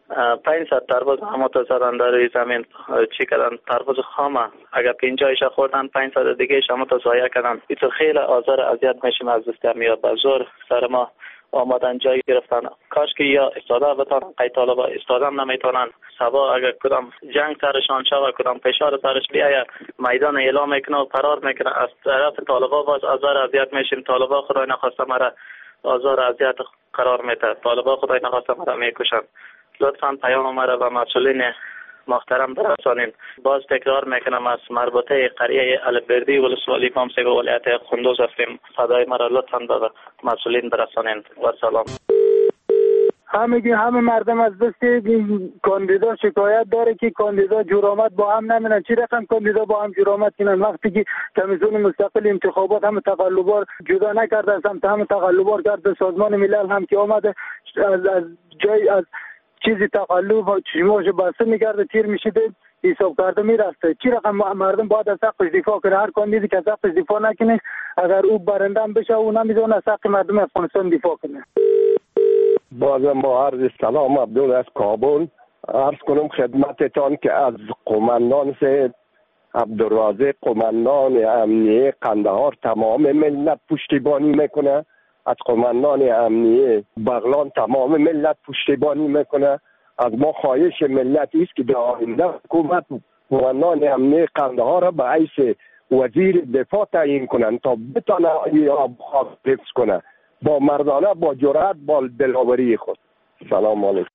پنجصد تربوز همه تا زدن در روی زمین. چی کردن؟ تربوز خامه اگر پنجایش خوردن پنجصد دیگهش همه تا ضایع کردن. اینطور خیلی آزار اذیت میشیم از دست میاد. به زور سر ما آمدن جایی گرفتن. کاش که یا استاده بتانن، قید طالبا استادم نمیتونن. سبا اگر کدام جنگ سرشان شود، کدام فشار سرش بیاید، میدان اعلام میکنه و فرار میکنه. از طرف طالبا باز آزار اذیت میشیم. طالبا خدای نخواسته مرا آزار اذیت قرار میده. طالبا خدای نخواسته مرا میکشن. لطفاً پیام مرا و مسئولین محترم برسانین. باز تکرار میکنم از مربوطه قریه البردی ولسوالی مامسای و ولایت کندوز هستیم. صدای مرا لطفاً به مسئولین برسانین و سلام. همگی همه مردم از دست کاندیدا شکایت داره که کاندیدا جرامت با هم نمینن. چی رقم کاندیدا با هم جرامت کنن وقتی که کمیسیون مستقل انتخابات هم تقلبار جدا نکرده، سمت هم تقلبار کرده. سازمان ملل هم که آمده از, از جای از چیزی تقلب چشماش بسته میکرده، تیر میشیده، حساب کرده میرفته. چی رقم مردم باید از حقش دفاع کنه؟ هر کاندیدی که از حقش دفاع نکنه اگر او برنده هم بشه او نمیدونه از حق مردم افغانستان دفاع کنه. بازم با عرض سلام عبدال از کابل عرض کنم خدمتتان که از قماندان سید عبدالرازق قماندان امنیه قندهار تمام ملت پشتیبانی میکنه. از قماندان امنیه بغلان تمام ملت پشتیبانی میکنه. از ما خواهش ملتی است که در آینده حکومت قماندان امنیه قندهار را به حیث وزیر دفاع تعیین کنن تا بتانه آب حفظ کنه با مردانه، با جرأت، با دلاوری خود. سلام علیکم.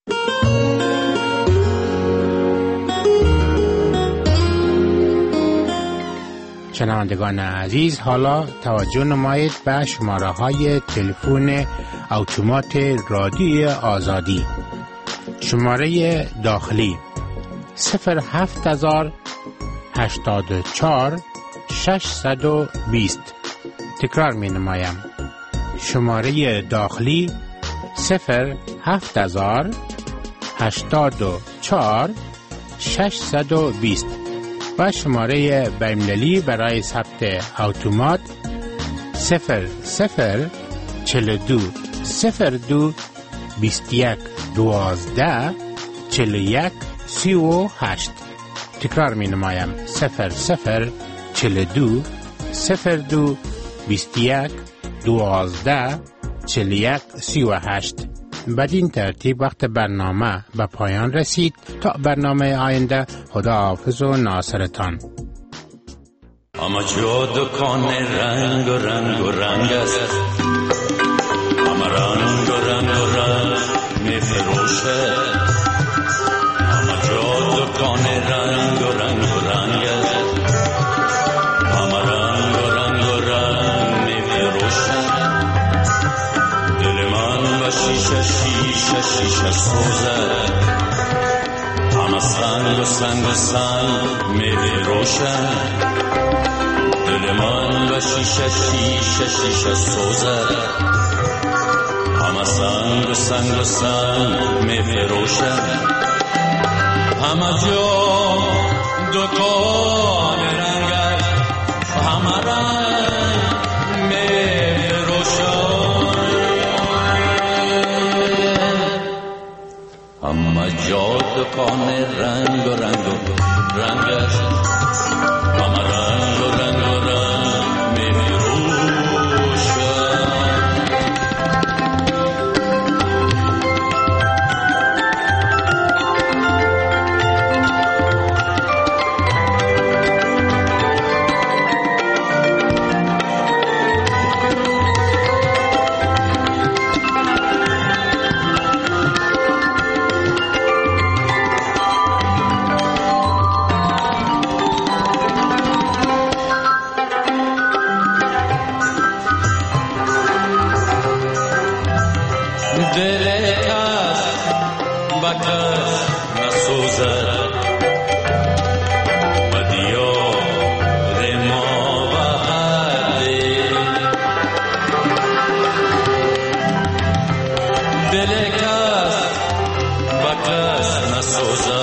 شنوندگان عزیز، حالا توجه نمایید به شماره های تلفن اتومات رادیوی آزادی. شماره داخلی صفر هفت هزار هشتاد و چهار ششصد و بیست. تکرار می نمایم. شماره داخلی صفر هفت هزار هشتاد و چهار ششصد و بیست و شماره بین‌المللی برای ثبت اتومات صفر صفر چهل و دو صفر دو بیست و یک دوازده چهل و یک سی و هشت. تکرار می نمایم. صفر صفر چهل و دو صفر دو بیست و یک دوازده چهل و یک سی و هشت. بدین ترتیب وقت برنامه به پایان رسید. تا برنامه آینده، خدا حافظ و ناصرتان. اما جا دکان رنگ و رنگ و رنگ است، اما رنگ و رنگ و رنگ می فروشه. اما جا دکان رنگ و رنگ و رنگ است، اما رنگ و رنگ و رنگ می فروشه. دل من و شیشه شیشه شیشه سوزه، همه سنگ و سنگ و سنگ می فروشه. دل من و شیشه شیشه شیشه سوزه، همه سنگ و سنگ و سنگ می فروشه. همه جا دکان رنگ است، همه رنگ می فروشه. همه جا دکان رنگ و رنگ و رنگ است، همه رنگ و رنگ و رنگ می فروشه. دل کس با کس نسوزد.